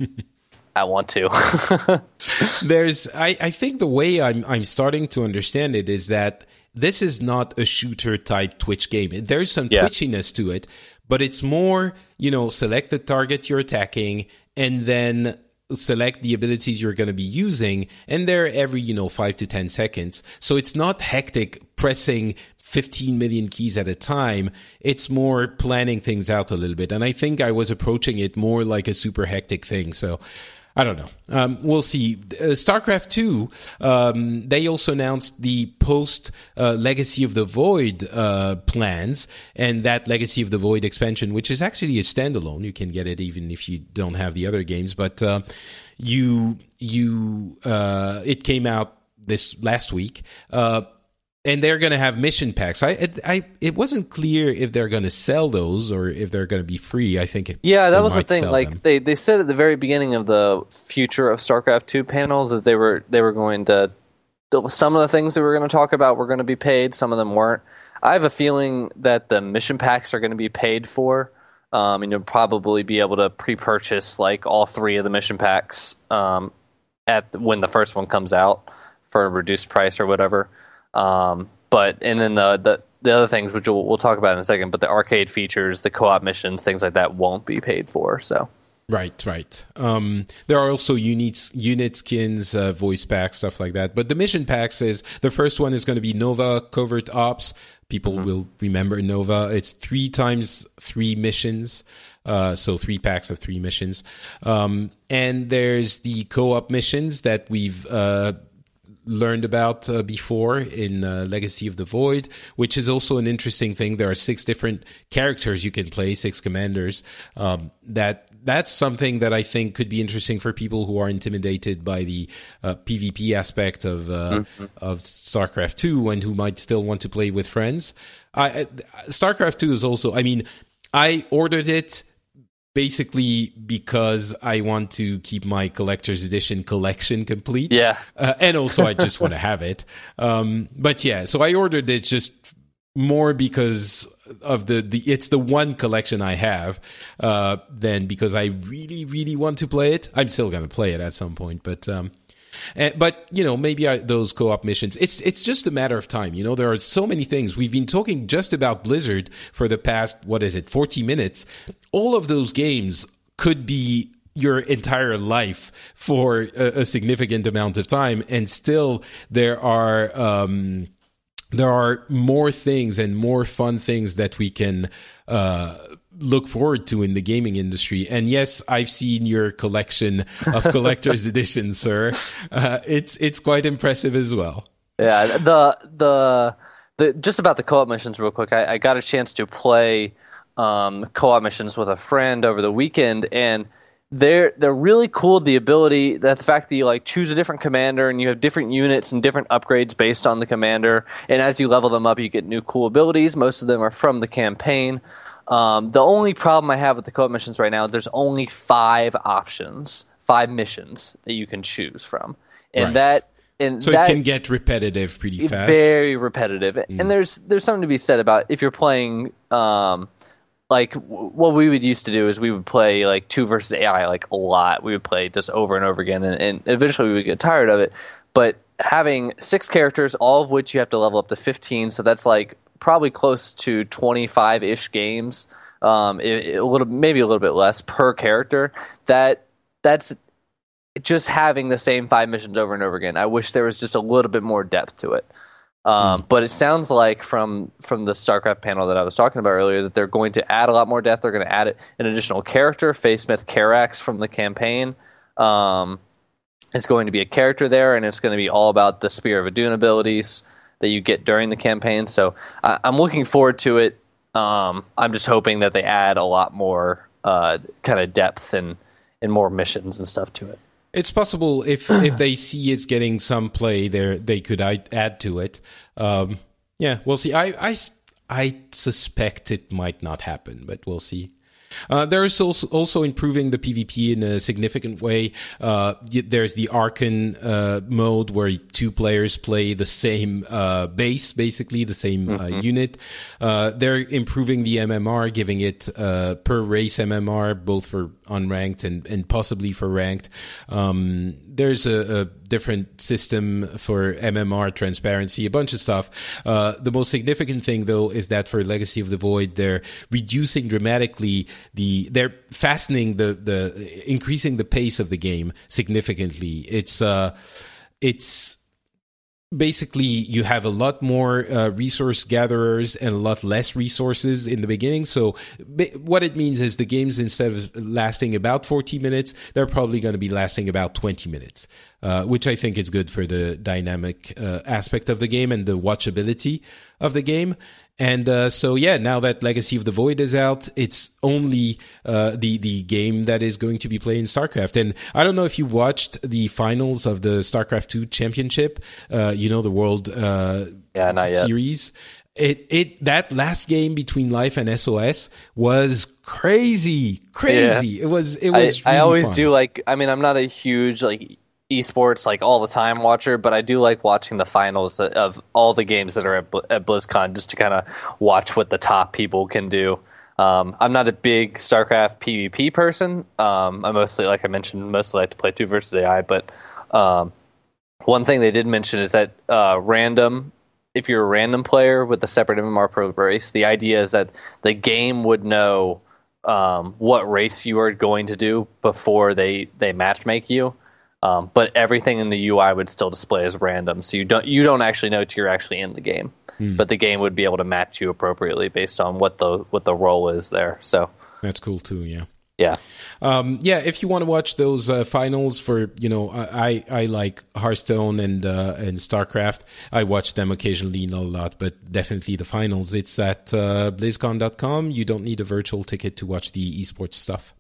I want to. There's, I, I think the way I'm I'm starting to understand it is that this is not a shooter type Twitch game. There's some yeah. twitchiness to it, but it's more, you know, select the target you're attacking and then select the abilities you're going to be using, and they're every, you know, five to ten seconds. So it's not hectic pressing fifteen million keys at a time. It's more planning things out a little bit. And I think I was approaching it more like a super hectic thing. So I don't know. Um, we'll see. Uh, StarCraft two, um, they also announced the post uh, Legacy of the Void uh, plans, and that Legacy of the Void expansion, which is actually a standalone. You can get it even if you don't have the other games. But uh, you you uh, it came out this last week. Uh, And they're going to have mission packs. I, it, I, it wasn't clear if they're going to sell those or if they're going to be free. I think. It, yeah, that was the thing. Like them. they, they said at the very beginning of the future of StarCraft two panel that they were they were going to. Some of the things that we were going to talk about were going to be paid. Some of them weren't. I have a feeling that the mission packs are going to be paid for. Um, and you'll probably be able to pre-purchase like all three of the mission packs um, at the, when the first one comes out for a reduced price or whatever. Um, but and then the, the the other things which we'll, we'll talk about in a second, but the arcade features, the co-op missions, things like that won't be paid for. So right, right. Um, there are also units, unit skins, uh, voice packs, stuff like that. But the mission packs is the first one is going to be Nova Covert Ops. People mm-hmm. will remember Nova. It's three times three missions. Uh, so three packs of three missions. Um, and there's the co-op missions that we've, uh, learned about uh, before in uh, Legacy of the Void, which is also an interesting thing. There are six different characters you can play, six commanders. Um, that that's something that I think could be interesting for people who are intimidated by the uh, PvP aspect of uh, mm-hmm. of StarCraft two and who might still want to play with friends. I, StarCraft two is also, I mean, I ordered it basically because I want to keep my collector's edition collection complete. Yeah. Uh, and also I just want to have it. Um, but yeah, so I ordered it just more because of the, the it's the one collection I have, uh, than because I really, really want to play it. I'm still going to play it at some point, but, um, and, but you know, maybe I, those co-op missions, it's it's just a matter of time. You know, there are so many things. We've been talking just about Blizzard for the past, what is it, forty minutes. All of those games could be your entire life for a, a significant amount of time, and still there are um, there are more things and more fun things that we can uh, look forward to in the gaming industry. And yes, I've seen your collection of collector's editions, sir. Uh, it's it's quite impressive as well. Yeah, the the the just about the co-op missions real quick. I, I got a chance to play um, co-op missions with a friend over the weekend, and they're they're really cool. The ability that the fact that you like choose a different commander and you have different units and different upgrades based on the commander, and as you level them up, you get new cool abilities. Most of them are from the campaign. Um, the only problem I have with the co-op missions right now, there's only five options, five missions that you can choose from, and right. that and so that, it can get repetitive pretty fast. Very repetitive, mm. and there's there's something to be said about if you're playing, um, like w- what we would used to do is we would play like two versus A I like a lot. We would play just over and over again, and, and eventually we would get tired of it. But having six characters, all of which you have to level up to fifteen, so that's like probably close to twenty-five-ish games, um, it, it, a little, maybe a little bit less per character. That that's just having the same five missions over and over again. I wish there was just a little bit more depth to it. Um, mm. But it sounds like from from the StarCraft panel that I was talking about earlier that they're going to add a lot more depth. They're going to add an additional character, Faysmith Karax from the campaign. Um, is going to be a character there, and it's going to be all about the Spear of Adun abilities that you get during the campaign. So I, I'm looking forward to it. Um, I'm just hoping that they add a lot more uh, kind of depth and, and more missions and stuff to it. It's possible if if they see it's getting some play there, they could add to it. Um, yeah, we'll see. I, I, I suspect it might not happen, but we'll see. Uh, there is also, also improving the PvP in a significant way. Uh, there's the Archon uh, mode where two players play the same uh, base, basically the same uh, mm-hmm. unit. Uh, they're improving the M M R, giving it uh, per race M M R, both for unranked and, and possibly for ranked. Um, there's a, a different system for M M R transparency, a bunch of stuff. Uh, the most significant thing, though, is that for Legacy of the Void, they're reducing dramatically the, they're fastening the, the, increasing the pace of the game significantly. It's, uh, it's, basically, you have a lot more uh, resource gatherers and a lot less resources in the beginning. So what it means is the games, instead of lasting about forty minutes, they're probably going to be lasting about twenty minutes, uh, which I think is good for the dynamic uh, aspect of the game and the watchability of the game. And uh, so, yeah, now that Legacy of the Void is out, it's only uh, the the game that is going to be played in StarCraft. And I don't know if you watched the finals of the StarCraft two Championship, uh, you know, the World uh, yeah, not yet. Series. It it that last game between Life and S O S was crazy, crazy. Yeah. It was it was. I, really I always fun. do like. I mean, I'm not a huge like esports like all the time watcher, but I do like watching the finals of all the games that are at, at BlizzCon just to kind of watch what the top people can do. Um, I'm not a big StarCraft PvP person. Um, I mostly, like I mentioned, mostly like to play two versus A I. But um, one thing they did mention is that uh, random. If you're a random player with a separate M M R pro race, the idea is that the game would know um, what race you are going to do before they they match make you. Um, but everything in the U I would still display as random, so you don't you don't actually know till you're actually in the game. Mm. But the game would be able to match you appropriately based on what the what the role is there. So that's cool too. Yeah. Yeah. Um, yeah, if you want to watch those uh, finals for, you know, I, I like Hearthstone and uh, and StarCraft. I watch them occasionally, not a lot, but definitely the finals. It's at uh, BlizzCon dot com. You don't need a virtual ticket to watch the esports stuff.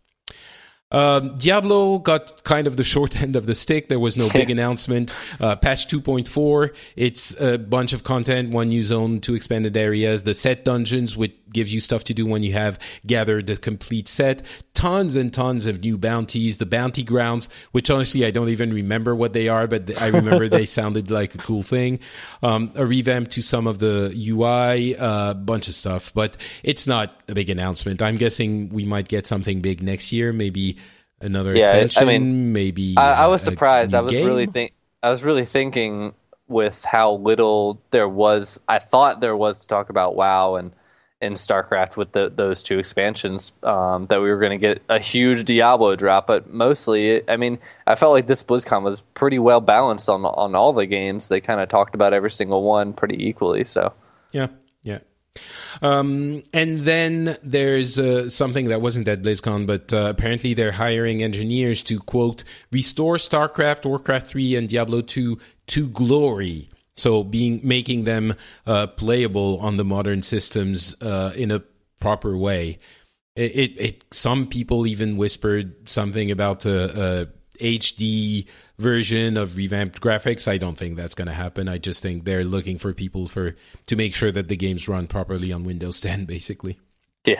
Um, Diablo got kind of the short end of the stick. There was no big announcement. Uh, patch two point four, it's a bunch of content, one new zone, two expanded areas, the set dungeons, which gives you stuff to do when you have gathered the complete set. Tons and tons of new bounties, the bounty grounds, which honestly I don't even remember what they are, but I remember they sounded like a cool thing. Um, a revamp to some of the U I, a uh, bunch of stuff, but it's not a big announcement. I'm guessing we might get something big next year, maybe another yeah, expansion, I mean, maybe. I, I was surprised. I was game. really think. I was really thinking with how little there was. I thought there was to talk about WoW and and StarCraft with the, those two expansions. Um, that we were going to get a huge Diablo drop, but mostly, I mean, I felt like this BlizzCon was pretty well balanced on on all the games. They kind of talked about every single one pretty equally. So yeah, yeah. Um, and then there's uh, something that wasn't at BlizzCon, but uh, apparently they're hiring engineers to, quote, restore StarCraft, Warcraft three, and Diablo two to glory. So being making them uh, playable on the modern systems uh, in a proper way. It, it, it some people even whispered something about a, a H D version of revamped graphics. I don't think that's going to happen. I just think they're looking for people for to make sure that the games run properly on Windows ten, basically. Yeah.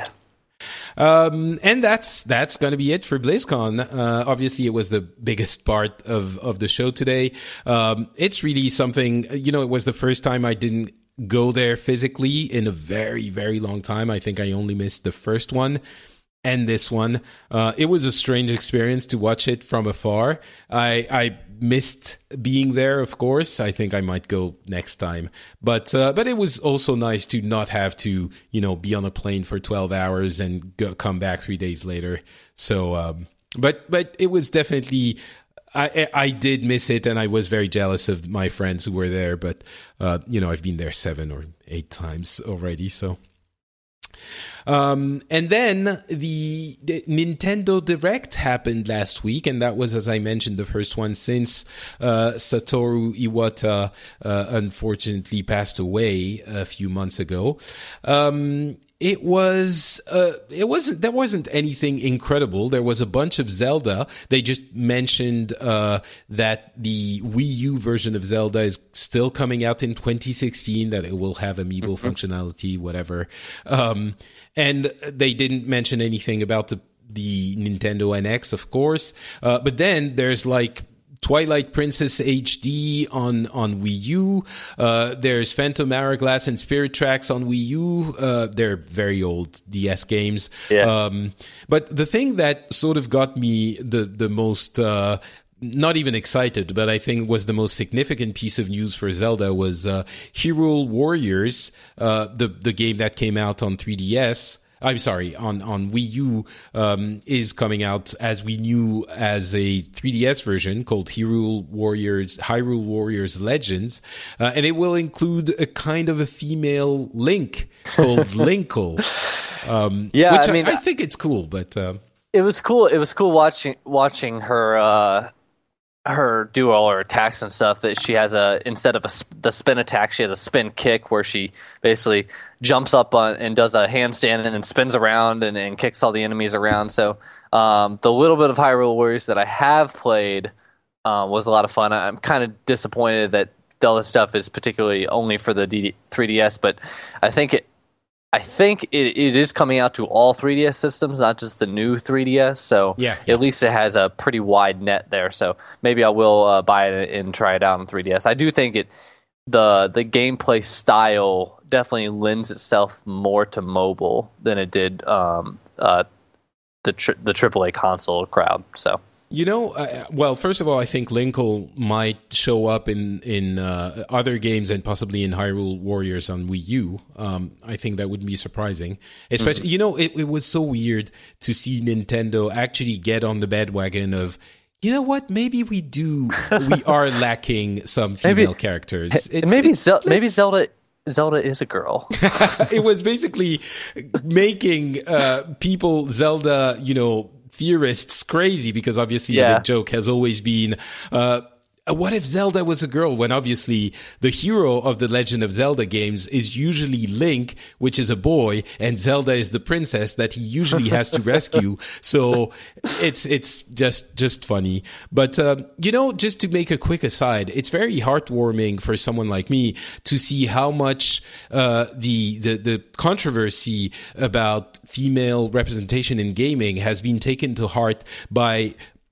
Um, and that's that's going to be it for BlizzCon. Uh, obviously, it was the biggest part of, of the show today. Um, it's really something, you know, it was the first time I didn't go there physically in a very, very long time. I think I only missed the first one. And this one, uh, it was a strange experience to watch it from afar. I, I missed being there, of course. I think I might go next time. But uh, but it was also nice to not have to, you know, be on a plane for twelve hours and go, come back three days later. So, um, but but it was definitely. I I did miss it, and I was very jealous of my friends who were there. But uh, you know, I've been there seven or eight times already, so. Um, and then the, the Nintendo Direct happened last week, and that was, as I mentioned, the first one since uh, Satoru Iwata uh, unfortunately passed away a few months ago. Um, it was, uh, it wasn't, there wasn't anything incredible. There was a bunch of Zelda. They just mentioned, uh, that the Wii U version of Zelda is still coming out in twenty sixteen, that it will have amiibo mm-hmm. functionality, whatever. Um, and they didn't mention anything about the, the Nintendo N X, of course. Uh, but then there's like Twilight Princess H D on on Wii U. Uh, there's Phantom Hourglass and Spirit Tracks on Wii U. Uh, they're very old D S games. Yeah. Um, but the thing that sort of got me the the most uh, not even excited, but I think was the most significant piece of news for Zelda was uh, Hyrule Warriors, uh, the the game that came out on three D S. I'm sorry, on, on Wii U, um, is coming out as we knew as a three D S version called Hyrule Warriors, Hyrule Warriors Legends. Uh, and it will include a kind of a female Link called Linkle. Um, yeah, which I mean, I, I think it's cool, but, uh, it was cool. It was cool watching, watching her, uh, her do all her attacks and stuff. That she has a, instead of a, the spin attack, she has a spin kick where she basically jumps up on and does a handstand and then spins around and, and kicks all the enemies around. So um, the little bit of Hyrule Warriors that I have played uh, was a lot of fun. I'm kind of disappointed that Zelda stuff is particularly only for the D- three D S, but I think it I think it, it is coming out to all three D S systems, not just the new three D S. So yeah, yeah. At least it has a pretty wide net there. So maybe I will uh, buy it and try it out on three D S. I do think it the the gameplay style definitely lends itself more to mobile than it did um, uh, the tri- the triple A console crowd. So. You know, uh, well, first of all, I think Linkle might show up in in uh, other games and possibly in Hyrule Warriors on Wii U. Um, I think that wouldn't be surprising. Especially, mm-hmm. you know, it, it was so weird to see Nintendo actually get on the bandwagon of, you know what? Maybe we do. We are lacking some female maybe, characters. It's, maybe it's, Zel- maybe Zelda. Zelda is a girl. It was basically making uh, people Zelda, you know, theorists crazy, because obviously yeah. the joke has always been, uh, what if Zelda was a girl? When obviously the hero of the Legend of Zelda games is usually Link, which is a boy, and Zelda is the princess that he usually has to rescue. So it's it's just just funny. But uh, you know, just to make a quick aside, it's very heartwarming for someone like me to see how much uh, the the the controversy about female representation in gaming has been taken to heart by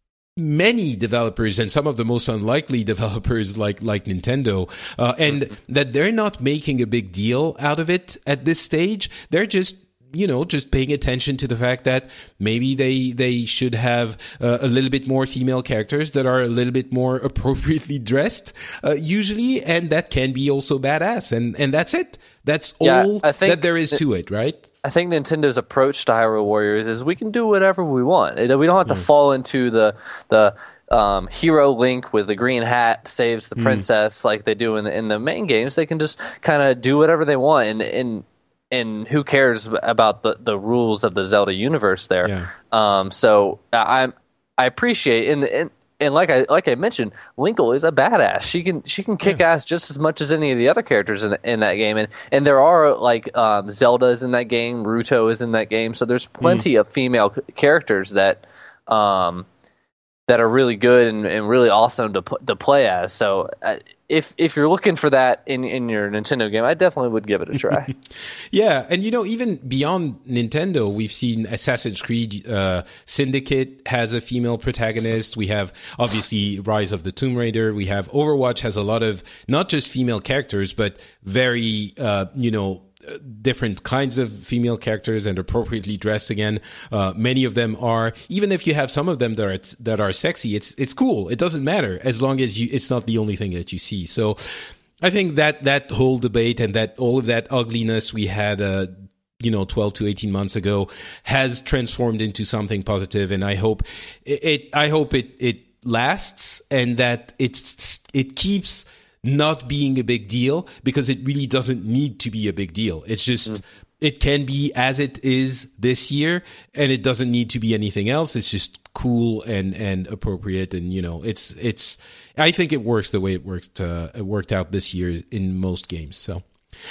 many developers, and some of the most unlikely developers like like Nintendo, uh, and that they're not making a big deal out of it at this stage. They're just, you know, just paying attention to the fact that maybe they they should have uh, a little bit more female characters that are a little bit more appropriately dressed, uh, usually, and that can be also badass, and and that's it. That's yeah, all I think that there is th- to it, right? I think Nintendo's approach to Hyrule Warriors is we can do whatever we want. We don't have to mm. fall into the the um, hero Link with the green hat saves the mm. princess like they do in the, in the main games. They can just kind of do whatever they want, and and and who cares about the, the rules of the Zelda universe there? Yeah. Um, so I'm I appreciate and. and And like I like I mentioned, Linkle is a badass. She can she can kick yeah. ass just as much as any of the other characters in in that game. And and there are like um, Zelda is in that game, Ruto is in that game. So there's plenty mm. of female characters that um, that are really good and, and really awesome to to play as. So uh, if if you're looking for that in, in your Nintendo game, I definitely would give it a try. Yeah, and you know, even beyond Nintendo, we've seen Assassin's Creed uh, Syndicate has a female protagonist. We have obviously Rise of the Tomb Raider. We have Overwatch has a lot of not just female characters, but very uh, you know. different kinds of female characters and appropriately dressed again. Uh, many of them are, even if you have some of them that are, that are sexy, it's, it's cool. It doesn't matter as long as you, it's not the only thing that you see. So I think that, that whole debate and that all of that ugliness we had, uh, you know, twelve to eighteen months ago has transformed into something positive. And I hope it, it I hope it, it lasts and that it's, it keeps not being a big deal, because it really doesn't need to be a big deal. It's just, mm. it can be as it is this year, and it doesn't need to be anything else. It's just cool and, and appropriate. And, you know, it's, it's, I think it works the way it worked, uh, it worked out this year in most games. So,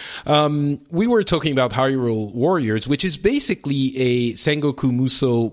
um, we were talking about Hyrule Warriors, which is basically a Sengoku Musou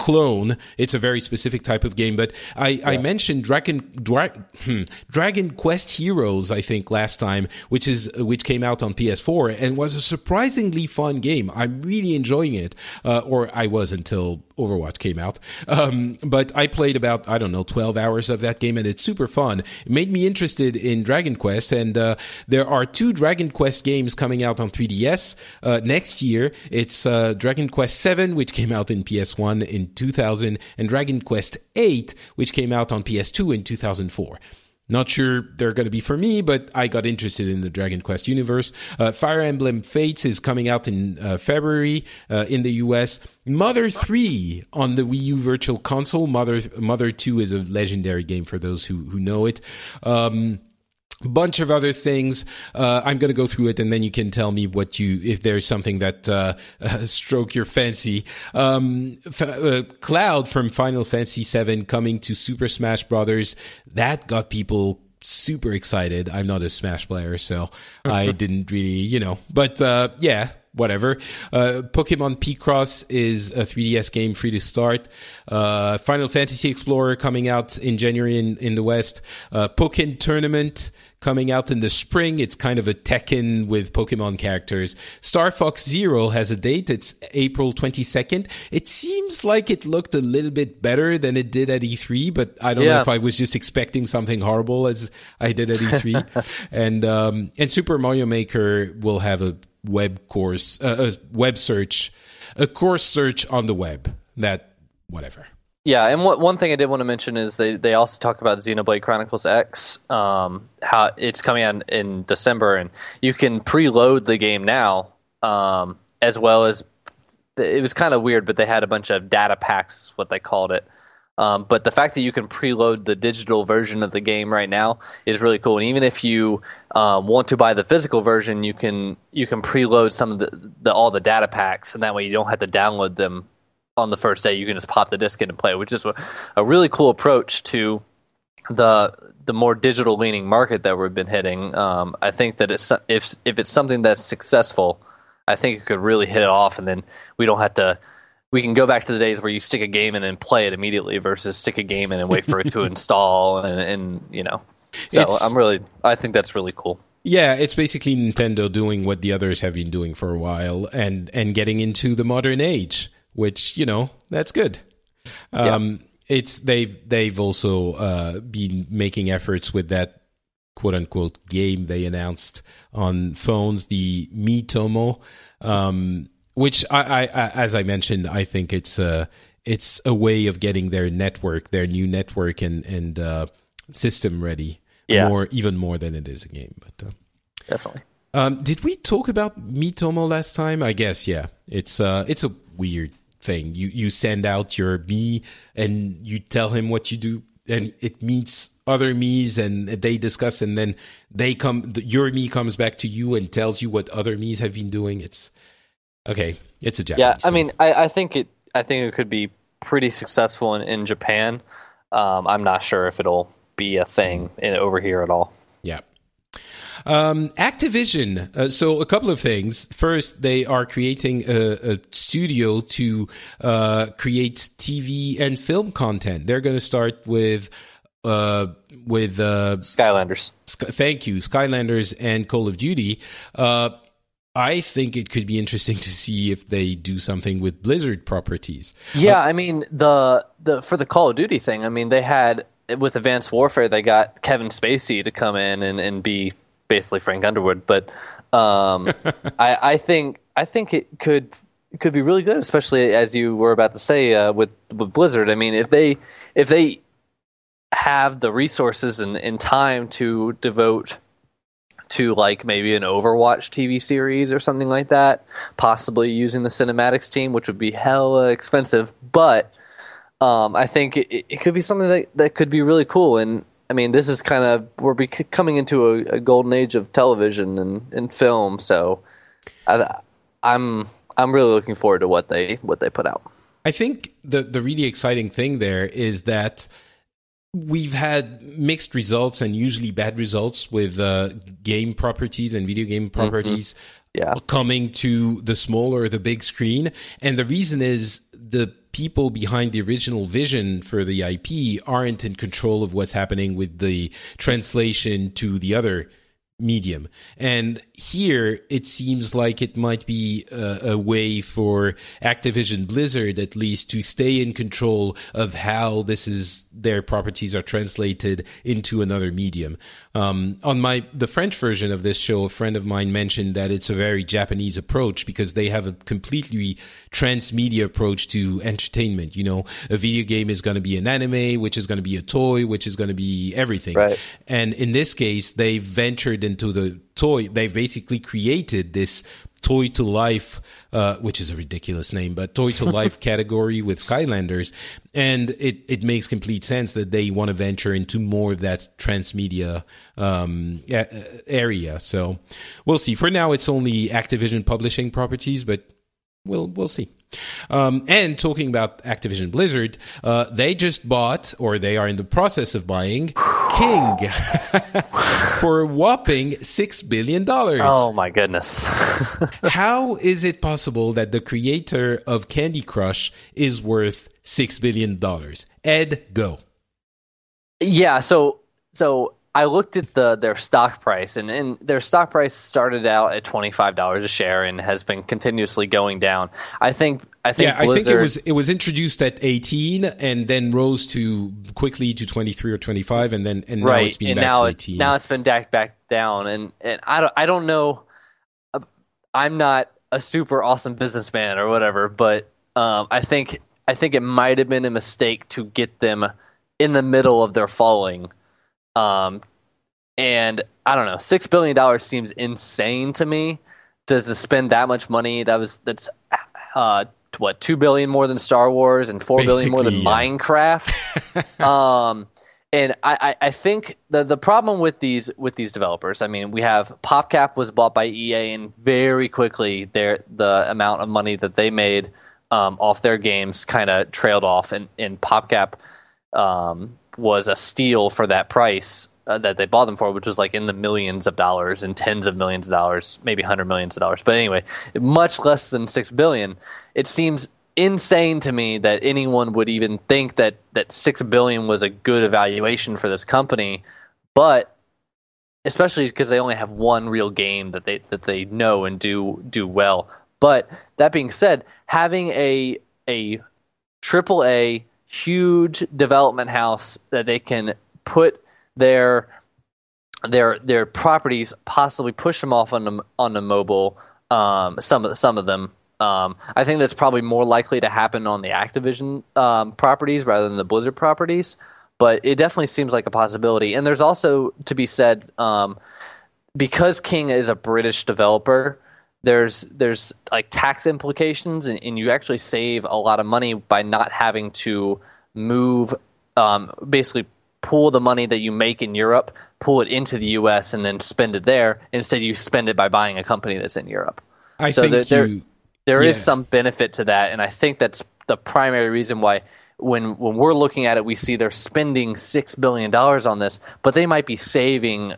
clone. It's a very specific type of game. But I, yeah. I mentioned Dragon Dra- hmm, Dragon Quest Heroes, I think, last time, which is which came out on P S four and was a surprisingly fun game. I'm really enjoying it, uh, or I was until Overwatch came out. Um, but I played about, I don't know, twelve hours of that game, and it's super fun. It made me interested in Dragon Quest, and uh, there are two Dragon Quest games coming out on three D S uh, next year. It's uh, Dragon Quest seven, which came out in P S one in two thousand, and Dragon Quest eight, which came out on P S two in two thousand four. Not sure they're going to be for me, but I got interested in the Dragon Quest universe. Uh, Fire Emblem Fates is coming out in uh, February uh, in the U S. Mother three on the Wii U Virtual Console. Mother Mother two is a legendary game for those who, who know it. Um, bunch of other things. Uh, I'm going to go through it, and then you can tell me what you, if there's something that uh, uh, stroke your fancy. Um, F- uh, Cloud from Final Fantasy seven coming to Super Smash Brothers. That got people super excited. I'm not a Smash player, so I didn't really, you know. But uh, yeah. Whatever. Uh, Pokemon Picross is a three D S game, free to start. Uh, Final Fantasy Explorer coming out in January in, in the West. Uh, Pokken Tournament coming out in the spring. It's kind of a Tekken with Pokemon characters. Star Fox Zero has a date. It's April twenty-second. It seems like it looked a little bit better than it did at E three, but I don't yeah. know if I was just expecting something horrible as I did at E three. and, um, and Super Mario Maker will have a web course, uh, a web search, a course search on the web. That, whatever. Yeah, and what, one thing I did want to mention is they, they also talk about Xenoblade Chronicles X, um, how it's coming out in December, and you can preload the game now, um, as well as, it was kind of weird, but they had a bunch of data packs, what they called it. Um, but the fact that you can preload the digital version of the game right now is really cool. And even if you um, want to buy the physical version, you can you can preload some of the, the all the data packs, and that way you don't have to download them on the first day. You can just pop the disc in and play, which is a, a really cool approach to the the more digital leaning market that we've been hitting. Um, I think that it's if if it's something that's successful, I think it could really hit it off, and then we don't have to. We can go back to the days where you stick a game in and play it immediately versus stick a game in and wait for it to install and, and you know. So it's, I'm really, I think that's really cool. Yeah, it's basically Nintendo doing what the others have been doing for a while and, and getting into the modern age, which, you know, that's good. Um, yeah. It's they've they've also uh, been making efforts with that quote unquote game they announced on phones, the Miitomo. Um, Which, I, I, I, as I mentioned, I think it's a it's a way of getting their network, their new network and and uh, system ready, yeah. more even more than it is a game. But uh, definitely. Um, did we talk about Miitomo last time? I guess yeah. It's uh, it's a weird thing. You you send out your Mii and you tell him what you do, and it meets other Miis and they discuss, and then they come. Your Mii comes back to you and tells you what other Miis have been doing. It's Okay, it's a Japanese Yeah, I thing. mean, I, I think it. I think it could be pretty successful in, in Japan. Um, I'm not sure if it'll be a thing in, over here at all. Yeah. Um, Activision. Uh, so a couple of things. First, they are creating a, a studio to uh, create T V and film content. They're going to start with uh, with uh, Skylanders. Sky, thank you, Skylanders and Call of Duty. Uh, I think it could be interesting to see if they do something with Blizzard properties. Yeah, uh, I mean the the for the Call of Duty thing. I mean they had with Advanced Warfare they got Kevin Spacey to come in and, and be basically Frank Underwood. But um, I, I think I think it could it could be really good, especially as you were about to say uh, with with Blizzard. I mean if they if they have the resources and, and time to devote to like maybe an Overwatch T V series or something like that, possibly using the cinematics team, which would be hella expensive, but um, I think it, it could be something that, that could be really cool. And I mean, this is kind of, we're be coming into a, a golden age of television and, and film, so I, I'm I'm really looking forward to what they what they put out. I think the the really exciting thing there is that we've had mixed results and usually bad results with uh, game properties and video game properties mm-hmm. yeah. coming to the small or the big screen. And the reason is the people behind the original vision for the I P aren't in control of what's happening with the translation to the other medium. And here it seems like it might be a, a way for Activision Blizzard at least to stay in control of how this is their properties are translated into another medium. Um, on my the French version of this show, a friend of mine mentioned that it's a very Japanese approach because they have a completely transmedia approach to entertainment. You know, a video game is going to be an anime, which is going to be a toy, which is going to be everything. Right. And in this case, they ventured into the toy. They've basically created this toy to life, uh, which is a ridiculous name, but toy to life category with Skylanders. And it, it makes complete sense that they want to venture into more of that transmedia um, area. So we'll see. For now, it's only Activision publishing properties, but we'll we'll see. Um, and talking about Activision Blizzard, uh, they just bought, or they are in the process of buying, King for a whopping six billion dollars. Oh my goodness. How is it possible that the creator of Candy Crush is worth six billion dollars? Ed, go. Yeah, so so I looked at the their stock price, and, and their stock price started out at twenty-five dollars a share and has been continuously going down. I think I think yeah, Blizzard, I think it was it was introduced at eighteen and then rose to quickly to twenty-three or twenty-five, and then and right, now it's been and back now to it, eighteen. Now it's been back back down, and, and I don't I don't know. I'm not a super awesome businessman or whatever, but um, I think I think it might have been a mistake to get them in the middle of their falling. Um, and I don't know, six billion dollars seems insane to me. To, to spend that much money, that was that's uh, what two billion more than Star Wars and four billion more than yeah. Minecraft. um, and I, I, I think the the problem with these with these developers, I mean, we have PopCap was bought by E A, and very quickly their the amount of money that they made um, off their games kind of trailed off, and and PopCap um, was a steal for that price. Uh, that they bought them for, which was like in the millions of dollars and tens of millions of dollars, maybe hundred millions of dollars. But anyway, much less than six billion. It seems insane to me that anyone would even think that that six billion was a good evaluation for this company. But especially because they only have one real game that they that they know and do do well. But that being said, having a a triple A huge development house that they can put their their their properties, possibly push them off on the on the mobile. Um, some of some of them. Um, I think that's probably more likely to happen on the Activision um, properties rather than the Blizzard properties. But it definitely seems like a possibility. And there's also to be said, um, because King is a British developer, there's there's like tax implications, and, and you actually save a lot of money by not having to move, um, basically. Pull the money that you make in Europe, pull it into the U S, and then spend it there. Instead, you spend it by buying a company that's in Europe. I so think there, there, you, there yeah. is some benefit to that, and I think that's the primary reason why when when we're looking at it, we see they're spending six billion dollars on this, but they might be saving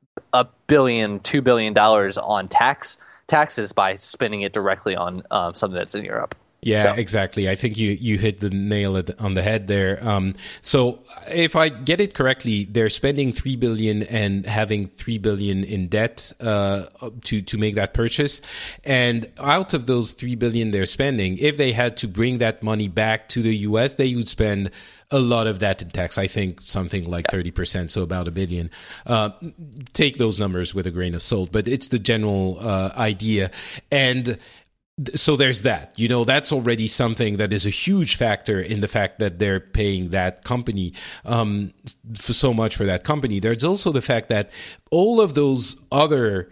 a billion, two billion dollars on tax taxes by spending it directly on um, something that's in Europe. Yeah, so. exactly. I think you, you hit the nail on the head there. Um, so if I get it correctly, they're spending three billion dollars and having three billion dollars in debt uh, to, to make that purchase. And out of those three billion dollars they're spending, if they had to bring that money back to the U S, they would spend a lot of that in tax. I think something like thirty percent, so about a billion. Uh, take those numbers with a grain of salt, but it's the general uh, idea. And so there's that, you know, that's already something that is a huge factor in the fact that they're paying that company um, for so much for that company. There's also the fact that all of those other,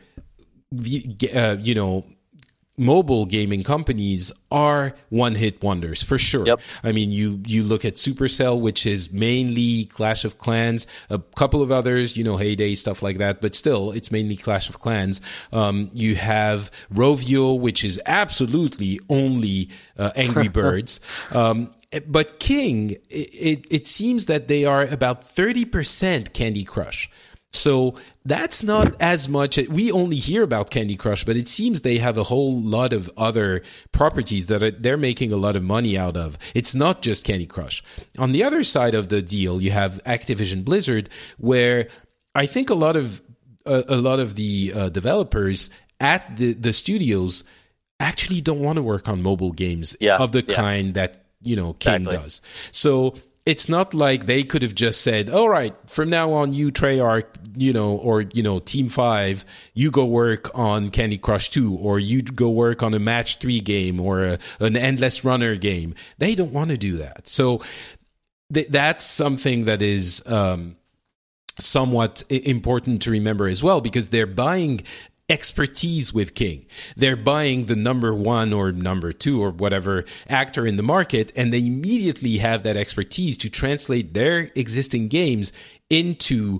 uh, you know, mobile gaming companies are one-hit wonders for sure. Yep. I mean, you you look at Supercell, which is mainly Clash of Clans, a couple of others, you know, Heyday, stuff like that, but still, it's mainly Clash of Clans. Um, you have Rovio, which is absolutely only uh, Angry Birds. um, but King, it, it, it seems that they are about thirty percent Candy Crush. So that's not as much. We only hear about Candy Crush, but it seems they have a whole lot of other properties that are, they're making a lot of money out of. It's not just Candy Crush. On the other side of the deal, you have Activision Blizzard, where I think a lot of uh, a lot of the uh, developers at the, the studios actually don't want to work on mobile games yeah, of the yeah. kind that, you know, King exactly. does. So it's not like they could have just said, all right, from now on, you Treyarch, you know, or, you know, Team five, you go work on Candy Crush two, or you go work on a Match three game or a, an Endless Runner game. They don't want to do that. So th- that's something that is um, somewhat important to remember as well, because they're buying expertise with King. They're buying the number one or number two or whatever actor in the market, and they immediately have that expertise to translate their existing games into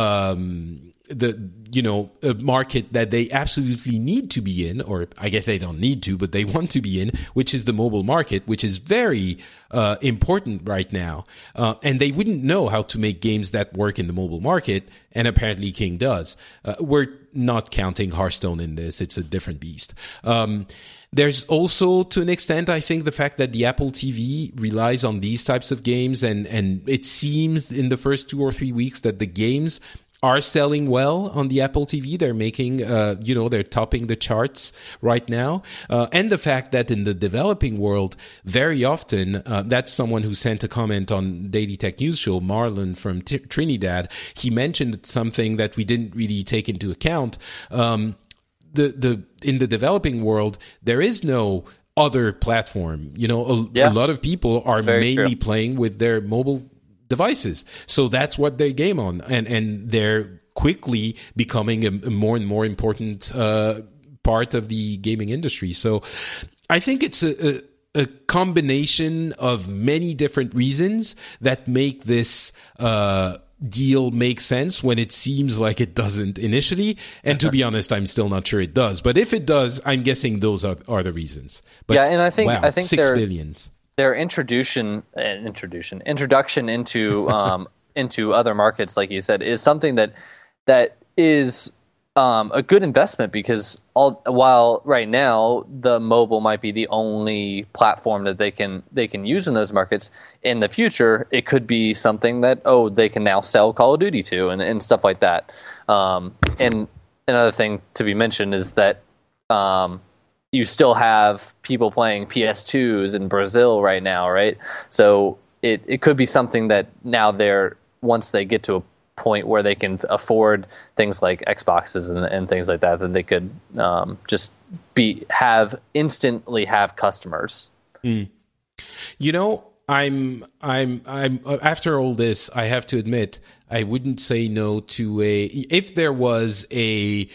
um the you know a market that they absolutely need to be in, or I guess they don't need to, but they want to be in, which is the mobile market, which is very uh important right now, uh, and they wouldn't know how to make games that work in the mobile market, and apparently King does. Uh, we're not counting Hearthstone in this. It's a different beast. Um There's also, to an extent, I think, the fact that the Apple T V relies on these types of games, and, and it seems in the first two or three weeks that the games are selling well on the Apple T V. They're making, uh, you know, they're topping the charts right now. Uh, and the fact that in the developing world, very often, uh, that's someone who sent a comment on Daily Tech News Show, Marlon from T- Trinidad. He mentioned something that we didn't really take into account. Um, The, the in the developing world, there is no other platform. You know, a, yeah. a lot of people are mainly true. playing with their mobile devices, so that's what they game on, and and they're quickly becoming a, a more and more important uh, part of the gaming industry. So, I think it's a, a, a combination of many different reasons that make this Uh, deal makes sense when it seems like it doesn't initially. And to be honest, I'm still not sure it does. But if it does, I'm guessing those are, are the reasons. But yeah, and I think wow, I think six their, billions. Their introduction, uh, introduction, introduction into um, into other markets, like you said, is something that that is um, a good investment, because all, while right now the mobile might be the only platform that they can they can use in those markets, in the future it could be something that oh they can now sell Call of Duty to, and, and stuff like that. Um, and another thing to be mentioned is that um, you still have people playing P S twos in Brazil right now, right? So it, it could be something that now they're, once they get to a point where they can afford things like Xboxes and, and things like that, that they could um, just be have instantly have customers. Mm. You know, I'm I'm I'm after all this, I have to admit I wouldn't say no to a if there was a.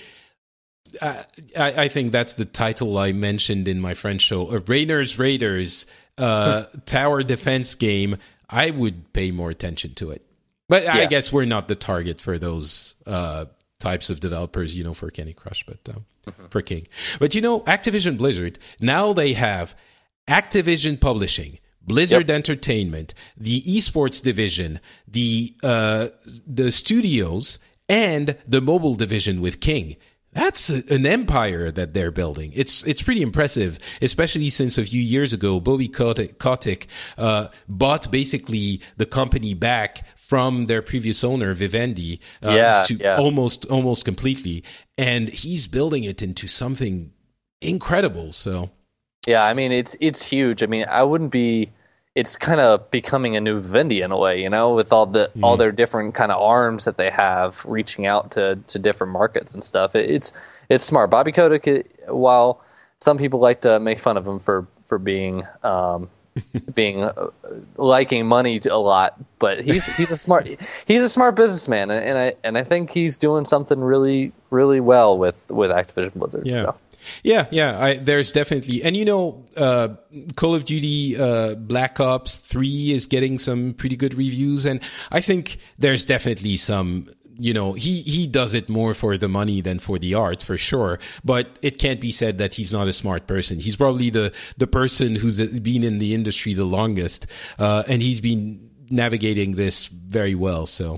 Uh, I, I think that's the title I mentioned in my French show, a Raiders Raiders uh, tower defense game. I would pay more attention to it. But yeah. I guess we're not the target for those uh, types of developers, you know, for Candy Crush, but um, mm-hmm. for King. But, you know, Activision Blizzard, now they have Activision Publishing, Blizzard yep. Entertainment, the esports division, the uh, the studios, and the mobile division with King. That's a, an empire that they're building. It's it's pretty impressive, especially since a few years ago, Bobby Kotick, Kotick uh, bought basically the company back from their previous owner, Vivendi, uh, yeah, to yeah. almost almost completely, and he's building it into something incredible. So, yeah, I mean it's it's huge. I mean, I wouldn't be. It's kind of becoming a new Vivendi in a way, you know, with all the mm. all their different kind of arms that they have reaching out to, to different markets and stuff. It, it's it's smart. Bobby Kotick, while some people like to make fun of him for for being um, being uh, liking money a lot, but he's he's a smart he's a smart businessman, and, and I and I think he's doing something really really well with with Activision Blizzard. Yeah. So. Yeah, yeah. I, there's definitely, and you know, uh, Call of Duty uh, Black Ops three is getting some pretty good reviews, and I think there's definitely some. You know, he he does it more for the money than for the art, for sure. But it can't be said that he's not a smart person. He's probably the the person who's been in the industry the longest, uh, and he's been navigating this very well. So.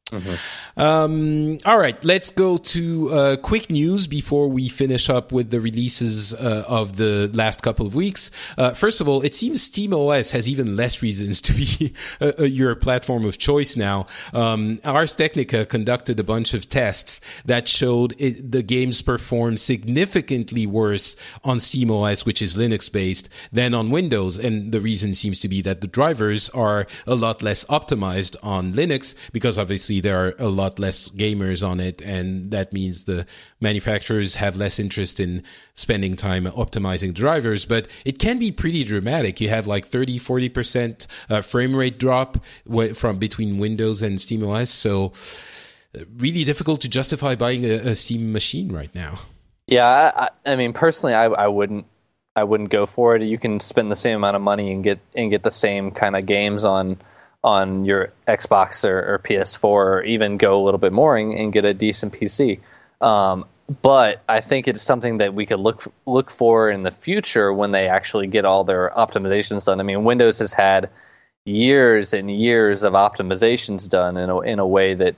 Mm-hmm. Um, all right, let's go to uh, quick news before we finish up with the releases uh, of the last couple of weeks. Uh, first of all, it seems SteamOS has even less reasons to be a, a, your platform of choice now. Um, Ars Technica conducted a bunch of tests that showed it, the games perform significantly worse on SteamOS, which is Linux-based, than on Windows. And the reason seems to be that the drivers are a lot less optimized on Linux, because obviously there are a lot less gamers on it, and that means the manufacturers have less interest in spending time optimizing drivers. But it can be pretty dramatic. You have like thirty, forty percent uh, frame rate drop from between Windows and SteamOS. So really difficult to justify buying a, a Steam machine right now. Yeah, I, I mean, personally, I, I wouldn't. I wouldn't go for it. You can spend the same amount of money and get and get the same kind of games on on your Xbox or, or P S four, or even go a little bit more and, and get a decent P C. Um, but I think it's something that we could look look for in the future when they actually get all their optimizations done. I mean, Windows has had years and years of optimizations done in a, in a way that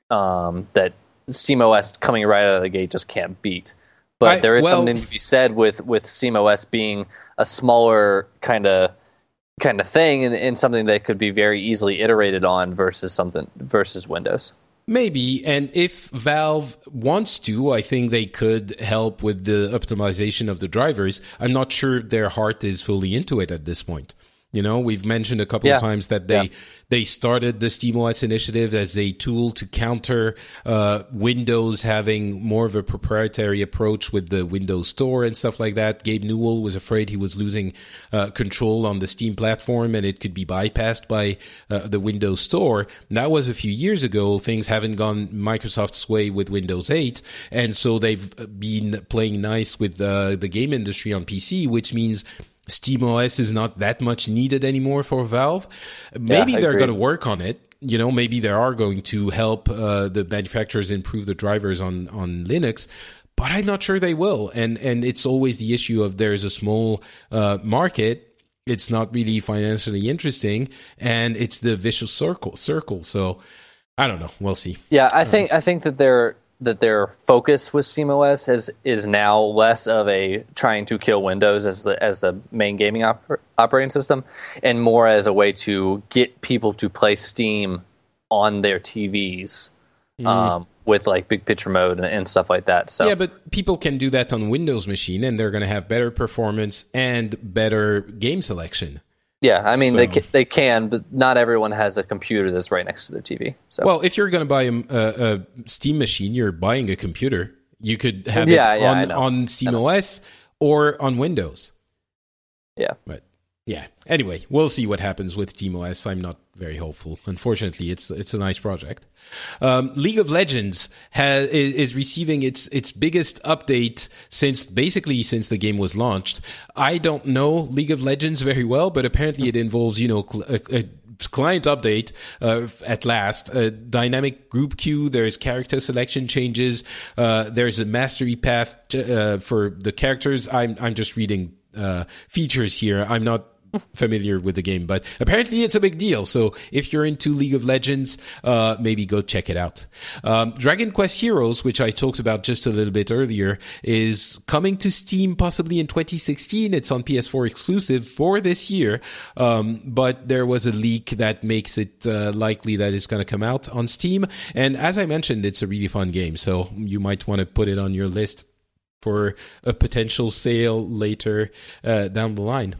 um, that SteamOS coming right out of the gate just can't beat. But I, there is well, something to be said with, with SteamOS being a smaller kind of kind of thing, and, and something that could be very easily iterated on versus something versus Windows. Maybe, and if Valve wants to, I think they could help with the optimization of the drivers. I'm not sure their heart is fully into it at this point. You know, we've mentioned a couple yeah. of times that they yeah. they started the SteamOS initiative as a tool to counter uh, Windows having more of a proprietary approach with the Windows Store and stuff like that. Gabe Newell was afraid he was losing uh, control on the Steam platform and it could be bypassed by uh, the Windows Store. And that was a few years ago. Things haven't gone Microsoft's way with Windows eight, and so they've been playing nice with uh, the game industry on P C, which means SteamOS is not that much needed anymore for Valve. Maybe yeah, they're going to work on it. You know, maybe they are going to help uh, the manufacturers improve the drivers on, on Linux, but I'm not sure they will. And and it's always the issue of there's a small uh, market. It's not really financially interesting, and it's the vicious circle. Circle. So I don't know. We'll see. Yeah, I think I think that they're. that their focus with SteamOS has, is now less of a trying to kill Windows as the as the main gaming oper- operating system, and more as a way to get people to play Steam on their T Vs mm. um, with like big picture mode and, and stuff like that. So yeah, but people can do that on Windows machine, and they're going to have better performance and better game selection. Yeah, I mean, so. they they can, but not everyone has a computer that's right next to their T V. So. Well, if you're going to buy a, a, a Steam machine, you're buying a computer. You could have yeah, it yeah, on, on SteamOS or on Windows. Yeah. But yeah, anyway, we'll see what happens with SteamOS. I'm not very hopeful. Unfortunately, it's it's a nice project. Um, League of Legends has, is receiving its its biggest update since basically since the game was launched. I don't know League of Legends very well, but apparently it involves, you know, a, a client update uh, at last, a dynamic group queue. There's character selection changes. Uh, there's a mastery path uh, for the characters. I'm I'm just reading uh, features here. I'm not familiar with the game, but apparently it's a big deal. So if you're into League of Legends, uh, maybe go check it out. Um, Dragon Quest Heroes, which I talked about just a little bit earlier, is coming to Steam possibly in twenty sixteen. It's on P S four exclusive for this year. Um, but there was a leak that makes it uh, likely that it's going to come out on Steam. And as I mentioned, it's a really fun game. So you might want to put it on your list for a potential sale later uh, down the line.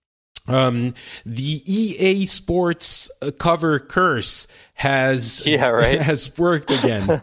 Um, the E A Sports cover curse has yeah, right? has worked again.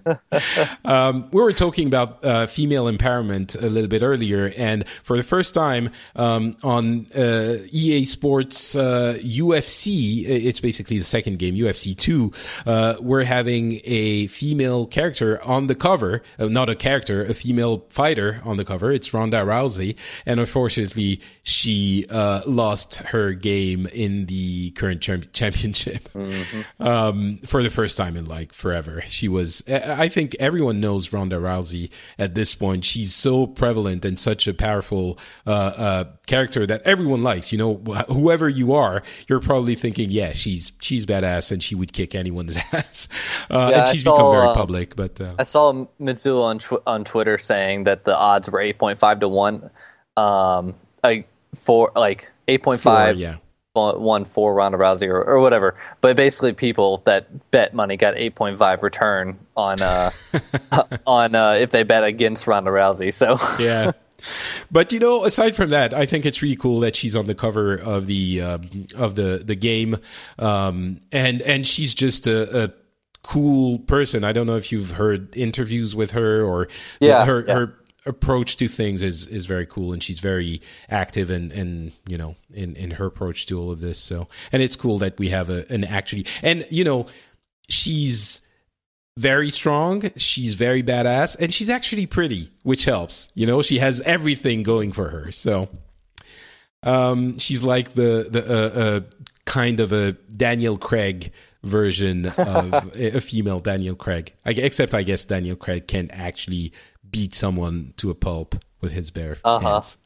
um, we were talking about uh, female empowerment a little bit earlier, and for the first time um, on uh, E A Sports uh, U F C, it's basically the second game, U F C two, uh, we're having a female character on the cover, uh, not a character, a female fighter on the cover. It's Ronda Rousey, and unfortunately, she uh, lost her game in the current champ- championship Mm-hmm. um, for the first time in like forever. She was, I think everyone knows Ronda Rousey at this point. She's so prevalent and such a powerful uh, uh, character that everyone likes. You know, wh- whoever you are, you're probably thinking, yeah, she's she's badass and she would kick anyone's ass. Uh, Yeah, and I she's saw, become very uh, public. But uh, I saw Mitsula on tw- on Twitter saying that the odds were eight point five to one, um, like for like eight point five. for, yeah. One for Ronda Rousey or, or whatever, but basically people that bet money got eight point five return on uh on uh if they bet against Ronda Rousey. So Yeah. But you know, aside from that, I think it's really cool that she's on the cover of the um, of the the game, um, and and she's just a, a cool person. I don't know if you've heard interviews with her or Yeah, her yeah. her approach to things is is very cool, and she's very active and and you know in in her approach to all of this. So, and it's cool that we have a, an actually, and you know, she's very strong, she's very badass, and she's actually pretty, which helps. You know, she has everything going for her. So um she's like the the uh, uh kind of a Daniel Craig version of a female Daniel Craig. I, except I guess Daniel Craig can actually beat someone to a pulp with his bare Uh-huh. hands.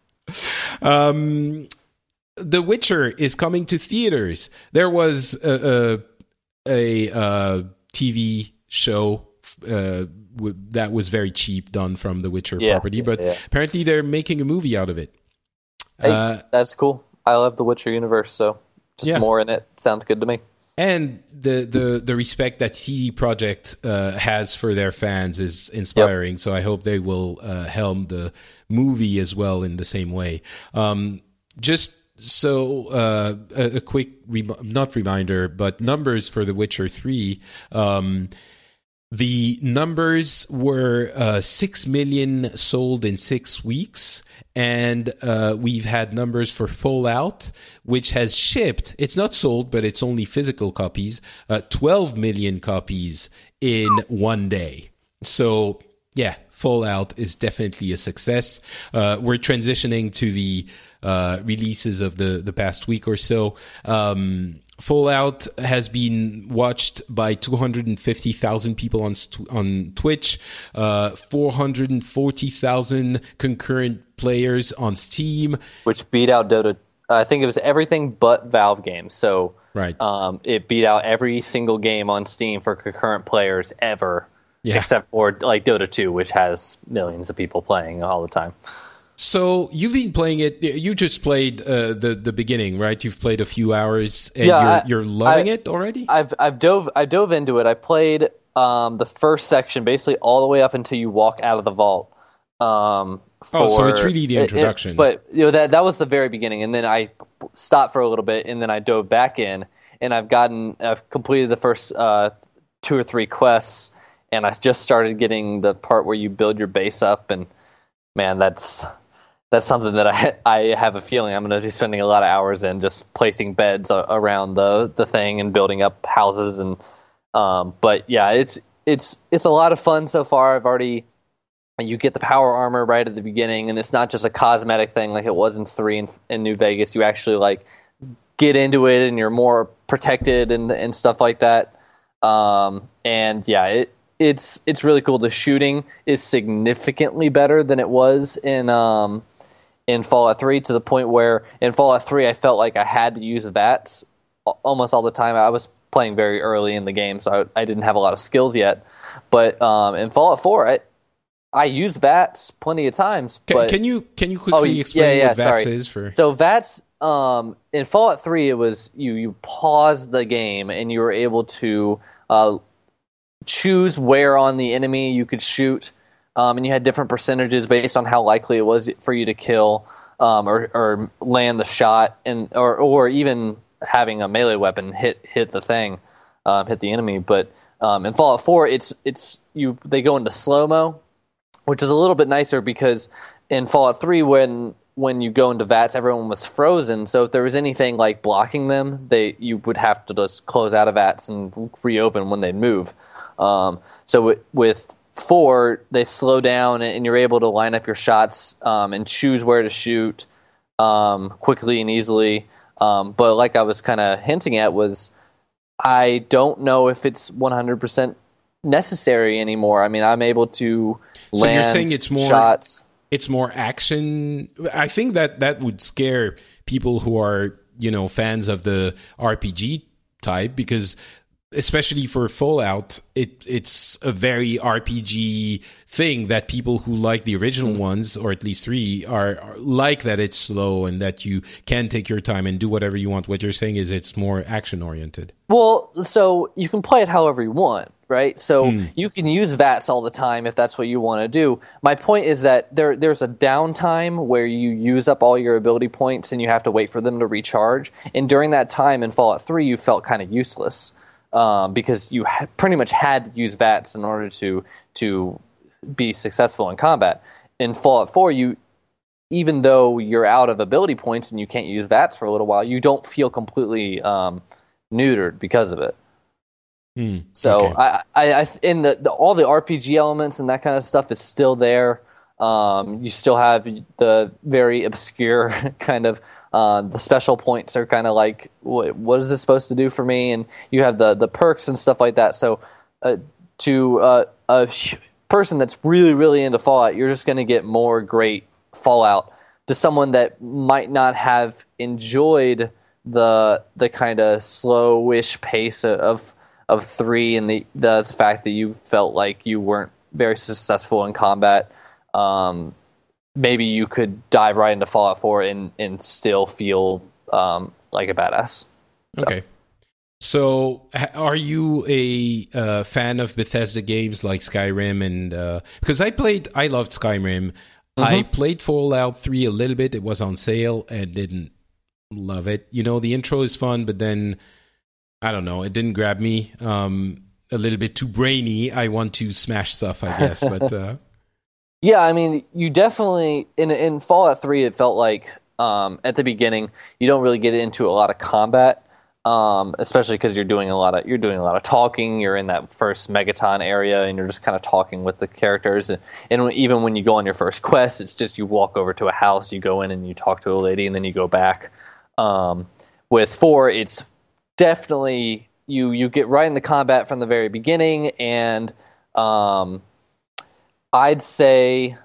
Um The Witcher is coming to theaters. There was a a, a uh, T V show uh, w- that was very cheap, done from the Witcher Yeah, property, but yeah. apparently they're making a movie out of it. Hey, Uh, that's cool. I love the Witcher universe, so just Yeah. more in it sounds good to me. and the, the, the respect that C D Projekt uh, has for their fans is inspiring. So I hope they will uh, helm the movie as well in the same way. Um, just so uh, a, a quick, rem- not reminder, but numbers for The Witcher three. Um, The numbers were uh, six million sold in six weeks, and uh, we've had numbers for Fallout, which has shipped. It's not sold, but it's only physical copies. Uh, twelve million copies in one day. So yeah, Fallout is definitely a success. Uh, we're transitioning to the uh, releases of the the past week or so. Um, Fallout has been watched by two hundred fifty thousand people on st- on Twitch, uh, four hundred forty thousand concurrent players on Steam. Which beat out Dota. I think it was everything but Valve games. So Right. um, it beat out every single game on Steam for concurrent players ever, Yeah. except for like Dota two, which has millions of people playing all the time. So you've been playing it. You just played uh, the the beginning, right? You've played a few hours, and Yeah, you're, I- you're loving I- it already. I've I've dove I dove into it. I played um, the first section basically all the way up until you walk out of the vault. Um, Oh, so for- it's really the it- it- introduction. but you know that that was the very beginning, and then I stopped for a little bit, and then I dove back in, and I've gotten I've completed the first uh, two or three quests, and I just started getting the part where you build your base up, and man, that's that's something that I I have a feeling I'm going to be spending a lot of hours in, just placing beds a- around the the thing and building up houses, and um, but yeah, it's it's it's a lot of fun so far. I've already you get the power armor right at the beginning, and it's not just a cosmetic thing like it was in three in, in New Vegas. You actually like get into it, and you're more protected and and stuff like that. Um, and yeah, it it's it's really cool. The shooting is significantly better than it was in um, in Fallout three, to the point where in Fallout three I felt like I had to use V A Ts al- almost all the time. I was playing very early in the game, so I, I didn't have a lot of skills yet. But um, in Fallout four, I I use V A Ts plenty of times. Can, But can you can you quickly yeah, explain yeah, what V A T S sorry. is for? So V A Ts um, in Fallout three, it was you you pause the game and you were able to uh, choose where on the enemy you could shoot, um, and you had different percentages based on how likely it was for you to kill um, or, or land the shot, and or or even having a melee weapon hit hit the thing, um, hit the enemy. But um, in Fallout four, it's it's you they go into slow mo, which is a little bit nicer because in Fallout three, when when you go into V A Ts, everyone was frozen. So if there was anything like blocking them, they you would have to just close out of V A Ts and reopen when they'd move. Um, so with, with four, they slow down and you're able to line up your shots um, and choose where to shoot um, quickly and easily. Um, but like I was kind of hinting at was, I don't know if it's one hundred percent necessary anymore. I mean, I'm able to so land you're saying it's more shots. It's more action. I think that that would scare people who are, you know, fans of the R P G type, because especially for Fallout, it it's a very R P G thing that people who like the original mm-hmm. ones, or at least three, are, are like that it's slow and that you can take your time and do whatever you want. What you're saying is it's more action oriented. Well, so you can play it however you want, right? So mm. you can use V A Ts all the time if that's what you want to do. My point is that there there's a downtime where you use up all your ability points and you have to wait for them to recharge. And during that time in Fallout three, you felt kind of useless. Um, because you ha- pretty much had to use V A Ts in order to to be successful in combat. In Fallout four, you even though you're out of ability points and you can't use V A Ts for a little while, you don't feel completely um, neutered because of it. Mm, so okay. I, I, I, in the, the all the R P G elements and that kind of stuff is still there. Um, you still have the very obscure kind of. Uh, the special points are kind of like, what, what is this supposed to do for me? And you have the, the perks and stuff like that. So uh, to uh, a person that's really, really into Fallout, you're just going to get more great Fallout. To someone that might not have enjoyed the the kind of slowish pace of of three and the, the fact that you felt like you weren't very successful in combat, um, maybe you could dive right into Fallout four and, and still feel um, like a badass. So. Okay. So are you a uh, fan of Bethesda games like Skyrim? And uh, because I played, I loved Skyrim. Mm-hmm. I played Fallout three a little bit. It was on sale and didn't love it. You know, the intro is fun, but then, I don't know, it didn't grab me. Um, a little bit too brainy. I want to smash stuff, I guess, but... Uh, Yeah, I mean, you definitely in in Fallout three, it felt like um, at the beginning you don't really get into a lot of combat, um, especially because you're doing a lot of you're doing a lot of talking. You're in that first Megaton area, and you're just kind of talking with the characters. And, and even when you go on your first quest, it's just you walk over to a house, you go in, and you talk to a lady, and then you go back. Um, with four, it's definitely you you get right into combat from the very beginning, and um, I'd say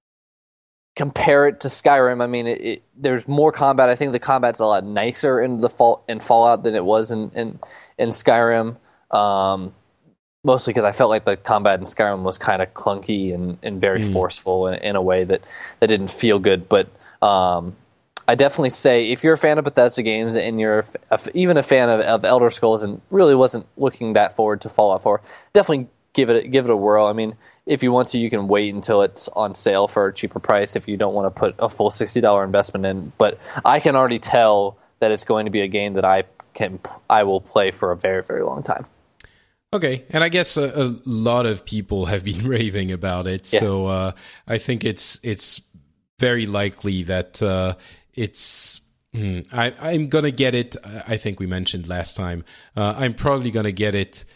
compare it to Skyrim. I mean, it, it, there's more combat. I think the combat's a lot nicer in the fall, in Fallout than it was in in, in Skyrim. Um, mostly because I felt like the combat in Skyrim was kind of clunky and, and very mm. forceful in, in a way that, that didn't feel good. But um, I definitely say if you're a fan of Bethesda games and you're a, even a fan of, of Elder Scrolls and really wasn't looking that forward to Fallout four, definitely give it give it a whirl. I mean, if you want to, you can wait until it's on sale for a cheaper price if you don't want to put a full sixty dollars investment in. But I can already tell that it's going to be a game that I can I will play for a very, very long time. Okay, and I guess a, a lot of people have been raving about it, yeah. so uh, I think it's it's very likely that uh, it's... Hmm, I, I'm going to get it, I think we mentioned last time, uh, I'm probably going to get it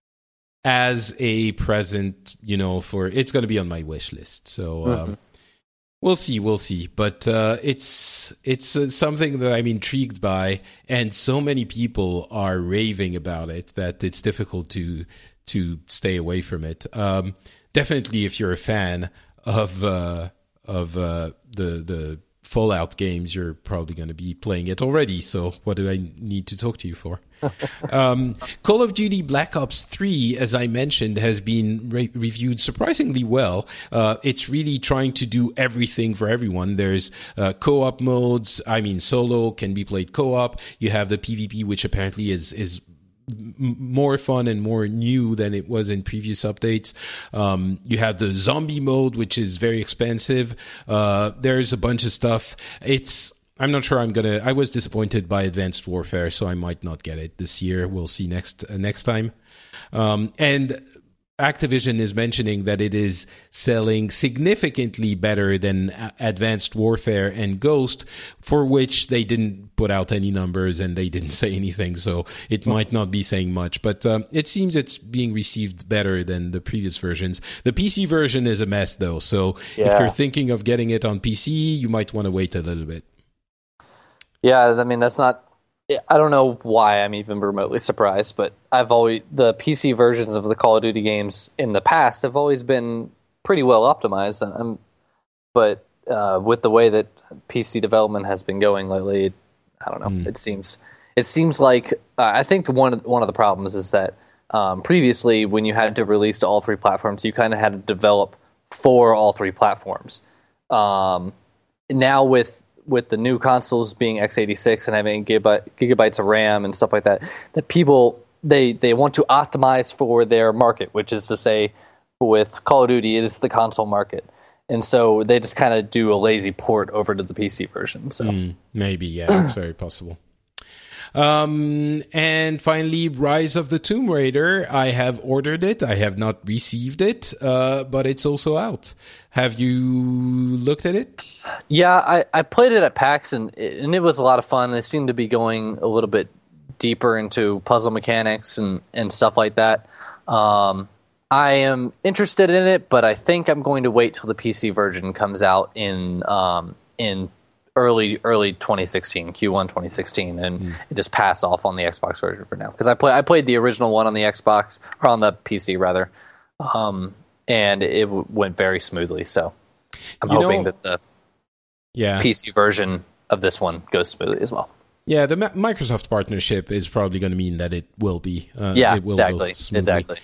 as a present, you know, for it's going to be on my wish list. So um, mm-hmm. we'll see, we'll see. But uh, it's it's uh, something that I'm intrigued by, and so many people are raving about it that it's difficult to to stay away from it. Um, definitely, if you're a fan of uh, of uh, the the Fallout games, you're probably going to be playing it already. So what do I need to talk to you for? um, Call of Duty Black Ops three, as I mentioned, has been re- reviewed surprisingly well. Uh, it's really trying to do everything for everyone. There's uh, co-op modes. I mean, solo can be played co-op. You have the PvP, which apparently is is more fun and more new than it was in previous updates. Um, you have the zombie mode, which is very expensive. Uh, there's a bunch of stuff. It's, I'm not sure I'm gonna, I was disappointed by Advanced Warfare, so I might not get it this year. We'll see next, uh, next time. Um, and Activision is mentioning that it is selling significantly better than Advanced Warfare and Ghost, for which they didn't put out any numbers and they didn't say anything, so it might not be saying much. But um, it seems it's being received better than the previous versions. The P C version is a mess, though, so yeah. if you're thinking of getting it on P C, you might want to wait a little bit. Yeah, I mean, that's not I don't know why I'm even remotely surprised, but I've always the P C versions of the Call of Duty games in the past have always been pretty well optimized. I'm, but uh, with the way that P C development has been going lately, I don't know. Mm. It seems it seems like uh, I think one of, one of the problems is that um, previously when you had to release to all three platforms, you kind of had to develop for all three platforms. Um, now with with the new consoles being x eighty-six and having gigabyte, gigabytes of RAM and stuff like that, that people, they, they want to optimize for their market, which is to say, with Call of Duty, it is the console market. And so they just kind of do a lazy port over to the P C version. So mm, maybe, yeah, it's very possible. Um, and finally, Rise of the Tomb Raider. I have ordered it. I have not received it, uh, but it's also out. Have you looked at it? Yeah, I, I played it at PAX, and it, and it was a lot of fun. They seemed to be going a little bit deeper into puzzle mechanics and, and stuff like that. Um, I am interested in it, but I think I'm going to wait till the P C version comes out in um, in early early twenty sixteen, Q one twenty sixteen, and mm. just pass off on the Xbox version for now. Because I play I played the original one on the Xbox, or on the P C rather, um, and it w- went very smoothly. So I'm you hoping know, that the yeah. P C version of this one goes smoothly as well. Yeah, the Ma- Microsoft partnership is probably going to mean that it will be. Uh, yeah, it will exactly, go smoothly. exactly.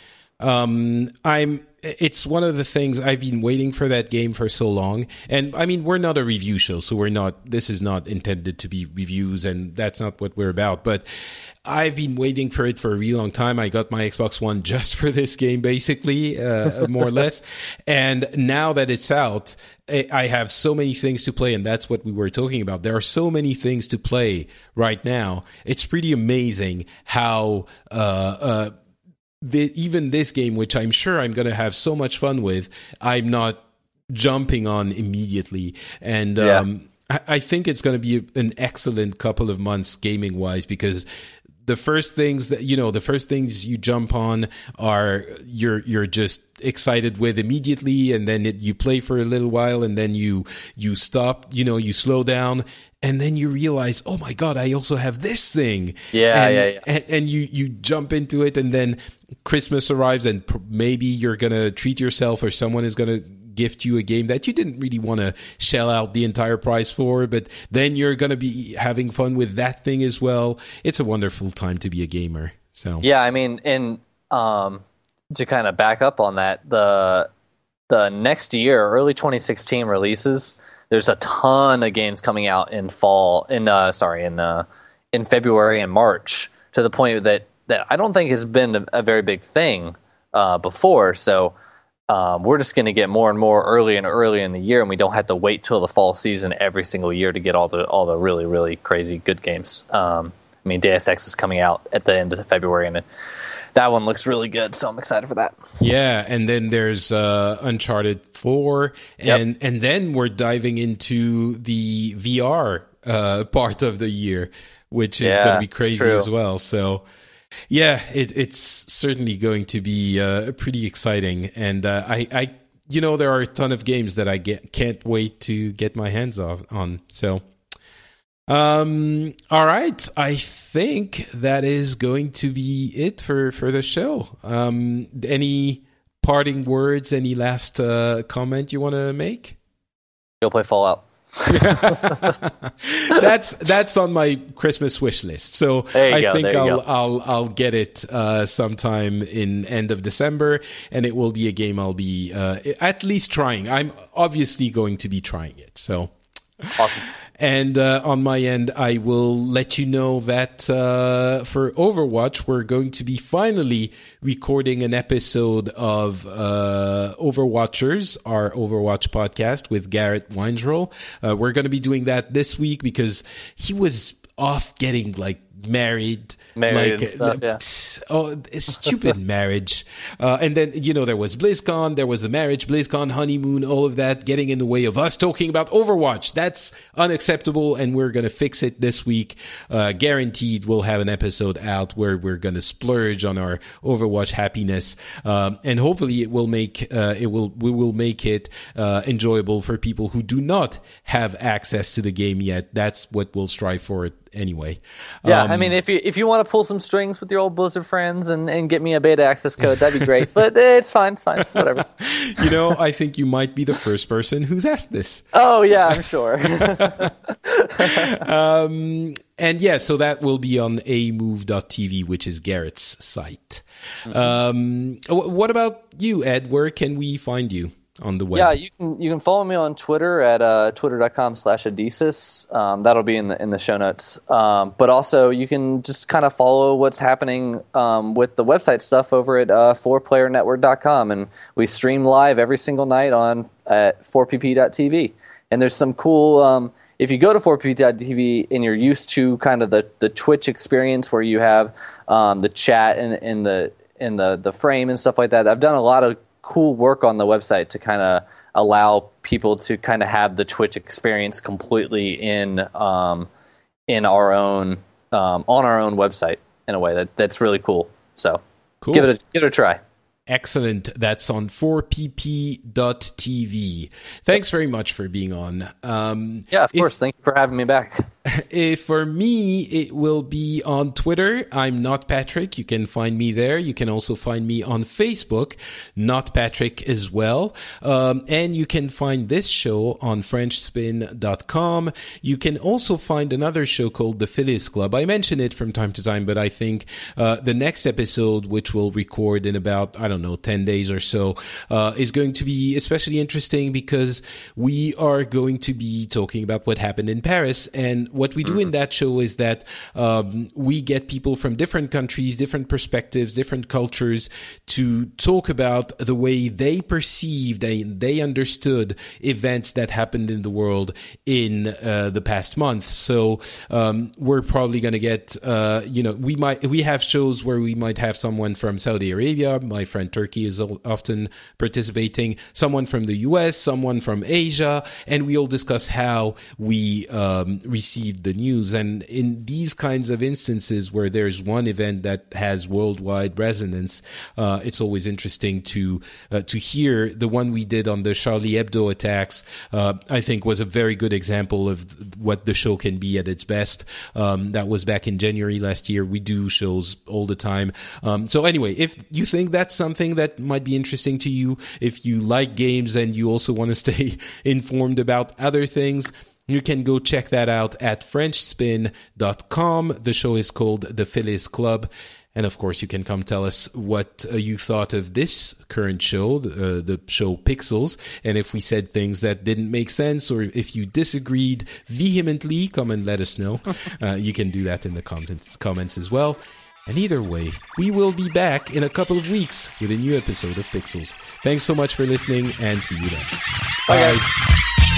Um, I'm. It's one of the things I've been waiting for that game for so long. And I mean, we're not a review show, so we're not. This is not intended to be reviews, and that's not what we're about. But I've been waiting for it for a really long time. I got my Xbox One just for this game, basically, uh, more or less. And now that it's out, I have so many things to play, and that's what we were talking about. There are so many things to play right now. It's pretty amazing how. Uh, uh, The, even this game, which I'm sure I'm going to have so much fun with, I'm not jumping on immediately. And yeah. um, I, I think it's going to be an excellent couple of months gaming-wise, because the first things that, you know, the first things you jump on are you're you're just excited with immediately, and then it, you play for a little while, and then you you stop, you know, you slow down, and then you realize, oh my God, I also have this thing. Yeah, and, yeah, yeah. And, and you you jump into it, and then Christmas arrives, and pr- maybe you're gonna treat yourself, or someone is gonna gift you a game that you didn't really want to shell out the entire price for, but then you're going to be having fun with that thing as well. It's a wonderful time to be a gamer. So yeah, I mean, and um, to kind of back up on that, the the next year, early twenty sixteen releases, there's a ton of games coming out in fall, in uh, sorry, in uh, in February and March, to the point that that I don't think has been a, a very big thing uh, before. So. Um, we're just going to get more and more early and early in the year, and we don't have to wait till the fall season every single year to get all the all the really really crazy good games. Um, I mean, Deus Ex is coming out at the end of February, and that one looks really good, so I'm excited for that. Yeah, and then there's uh, Uncharted four, and yep. and then we're diving into the V R uh, part of the year, which is yeah, going to be crazy as well. So. Yeah, it, it's certainly going to be uh, pretty exciting, and uh, I, I, you know, there are a ton of games that I get, can't wait to get my hands off, on. So, um, all right, I think that is going to be it for, for the show. Um, any parting words? Any last uh, comment you want to make? Go play Fallout. that's that's on my Christmas wish list. So I go, think I'll, go. I'll I'll get it uh, sometime in end of December, and it will be a game I'll be uh, at least trying. I'm obviously going to be trying it. So awesome. And uh, on my end, I will let you know that uh, for Overwatch, we're going to be finally recording an episode of uh, Overwatchers, our Overwatch podcast with Garrett Weinzroll. Uh, we're going to be doing that this week because he was off getting like married, married like and stuff, yeah. Oh, stupid marriage. Uh, and then, you know, there was BlizzCon, there was the marriage, BlizzCon, honeymoon, all of that getting in the way of us talking about Overwatch. That's unacceptable, and we're going to fix it this week. Uh, guaranteed we'll have an episode out where we're going to splurge on our Overwatch happiness. Um, and hopefully it will make, uh, it will, we will make it, uh, enjoyable for people who do not have access to the game yet. That's what we'll strive for it anyway. Yeah, Um, I mean, if you if you want to pull some strings with your old Blizzard friends and, and get me a beta access code, that'd be great. But it's fine, it's fine, whatever. You know, I think you might be the first person who's asked this. Oh yeah, I'm sure. um, and yeah, so that will be on a move dot t v, which is Garrett's site. Mm-hmm. Um, what about you, Ed? Where can we find you on the web? Yeah, you can you can follow me on Twitter at uh, twitter dot com slash Adizes. Um, that'll be in the in the show notes. Um, but also you can just kind of follow what's happening um, with the website stuff over at uh, four player network dot com, and we stream live every single night on at four p p dot t v. And there's some cool. Um, if you go to four p p dot t v and you're used to kind of the, the Twitch experience where you have um, the chat and, and the and the the frame and stuff like that, I've done a lot of cool work on the website to kind of allow people to kind of have the Twitch experience completely in um, in our own um, on our own website in a way that that's really cool. So cool. give it a, give it a try. Excellent. That's on four p p dot t v. Thanks very much for being on. Um, yeah, of if, course. Thank you for having me back. If for me, it will be on Twitter. I'm Not Patrick. You can find me there. You can also find me on Facebook, Not Patrick as well. Um, and you can find this show on french spin dot com. You can also find another show called The Phillies Club. I mention it from time to time, but I think uh, the next episode, which we'll record in about, I don't know, ten days or so, uh, is going to be especially interesting because we are going to be talking about what happened in Paris. And what we do in that show is that um, we get people from different countries, different perspectives, different cultures to talk about the way they perceived and they understood events that happened in the world in uh, the past month. So um, we're probably going to get, uh, you know, we might we have shows where we might have someone from Saudi Arabia. My friend Turkey is often participating, someone from the U S, someone from Asia, and we all discuss how we um, receive the news. And in these kinds of instances where there's one event that has worldwide resonance, uh, it's always interesting to uh, to hear. The one we did on the Charlie Hebdo attacks, uh, I think, was a very good example of what the show can be at its best. Um, that was back in January last year. We do shows all the time. Um, so anyway, if you think that's something that might be interesting to you, if you like games and you also want to stay informed about other things, you can go check that out at french spin dot com. The show is called The Phillies Club. And of course, you can come tell us what uh, you thought of this current show, the, uh, the show Pixels. And if we said things that didn't make sense, or if you disagreed vehemently, come and let us know. Uh, you can do that in the comments, comments as well. And either way, we will be back in a couple of weeks with a new episode of Pixels. Thanks so much for listening, and see you then. Bye. Bye.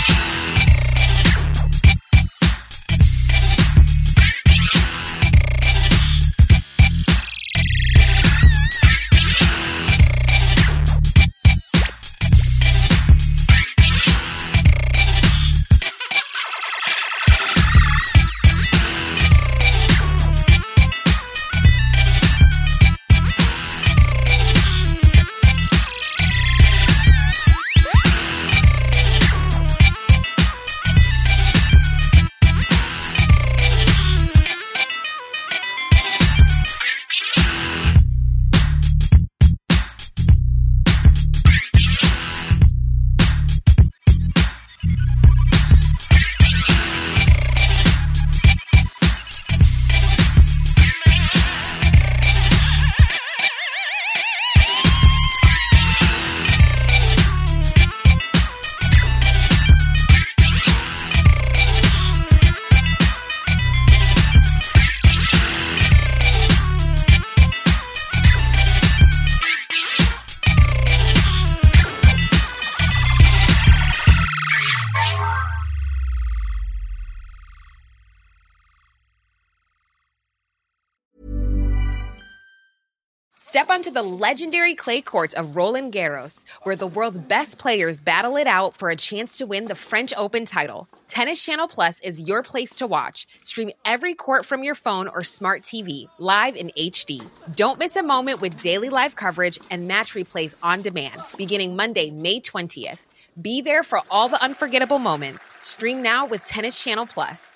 Step onto the legendary clay courts of Roland Garros, where the world's best players battle it out for a chance to win the French Open title. Tennis Channel Plus is your place to watch. Stream every court from your phone or smart T V, live in H D. Don't miss a moment with daily live coverage and match replays on demand, beginning Monday, May twentieth. Be there for all the unforgettable moments. Stream now with Tennis Channel Plus.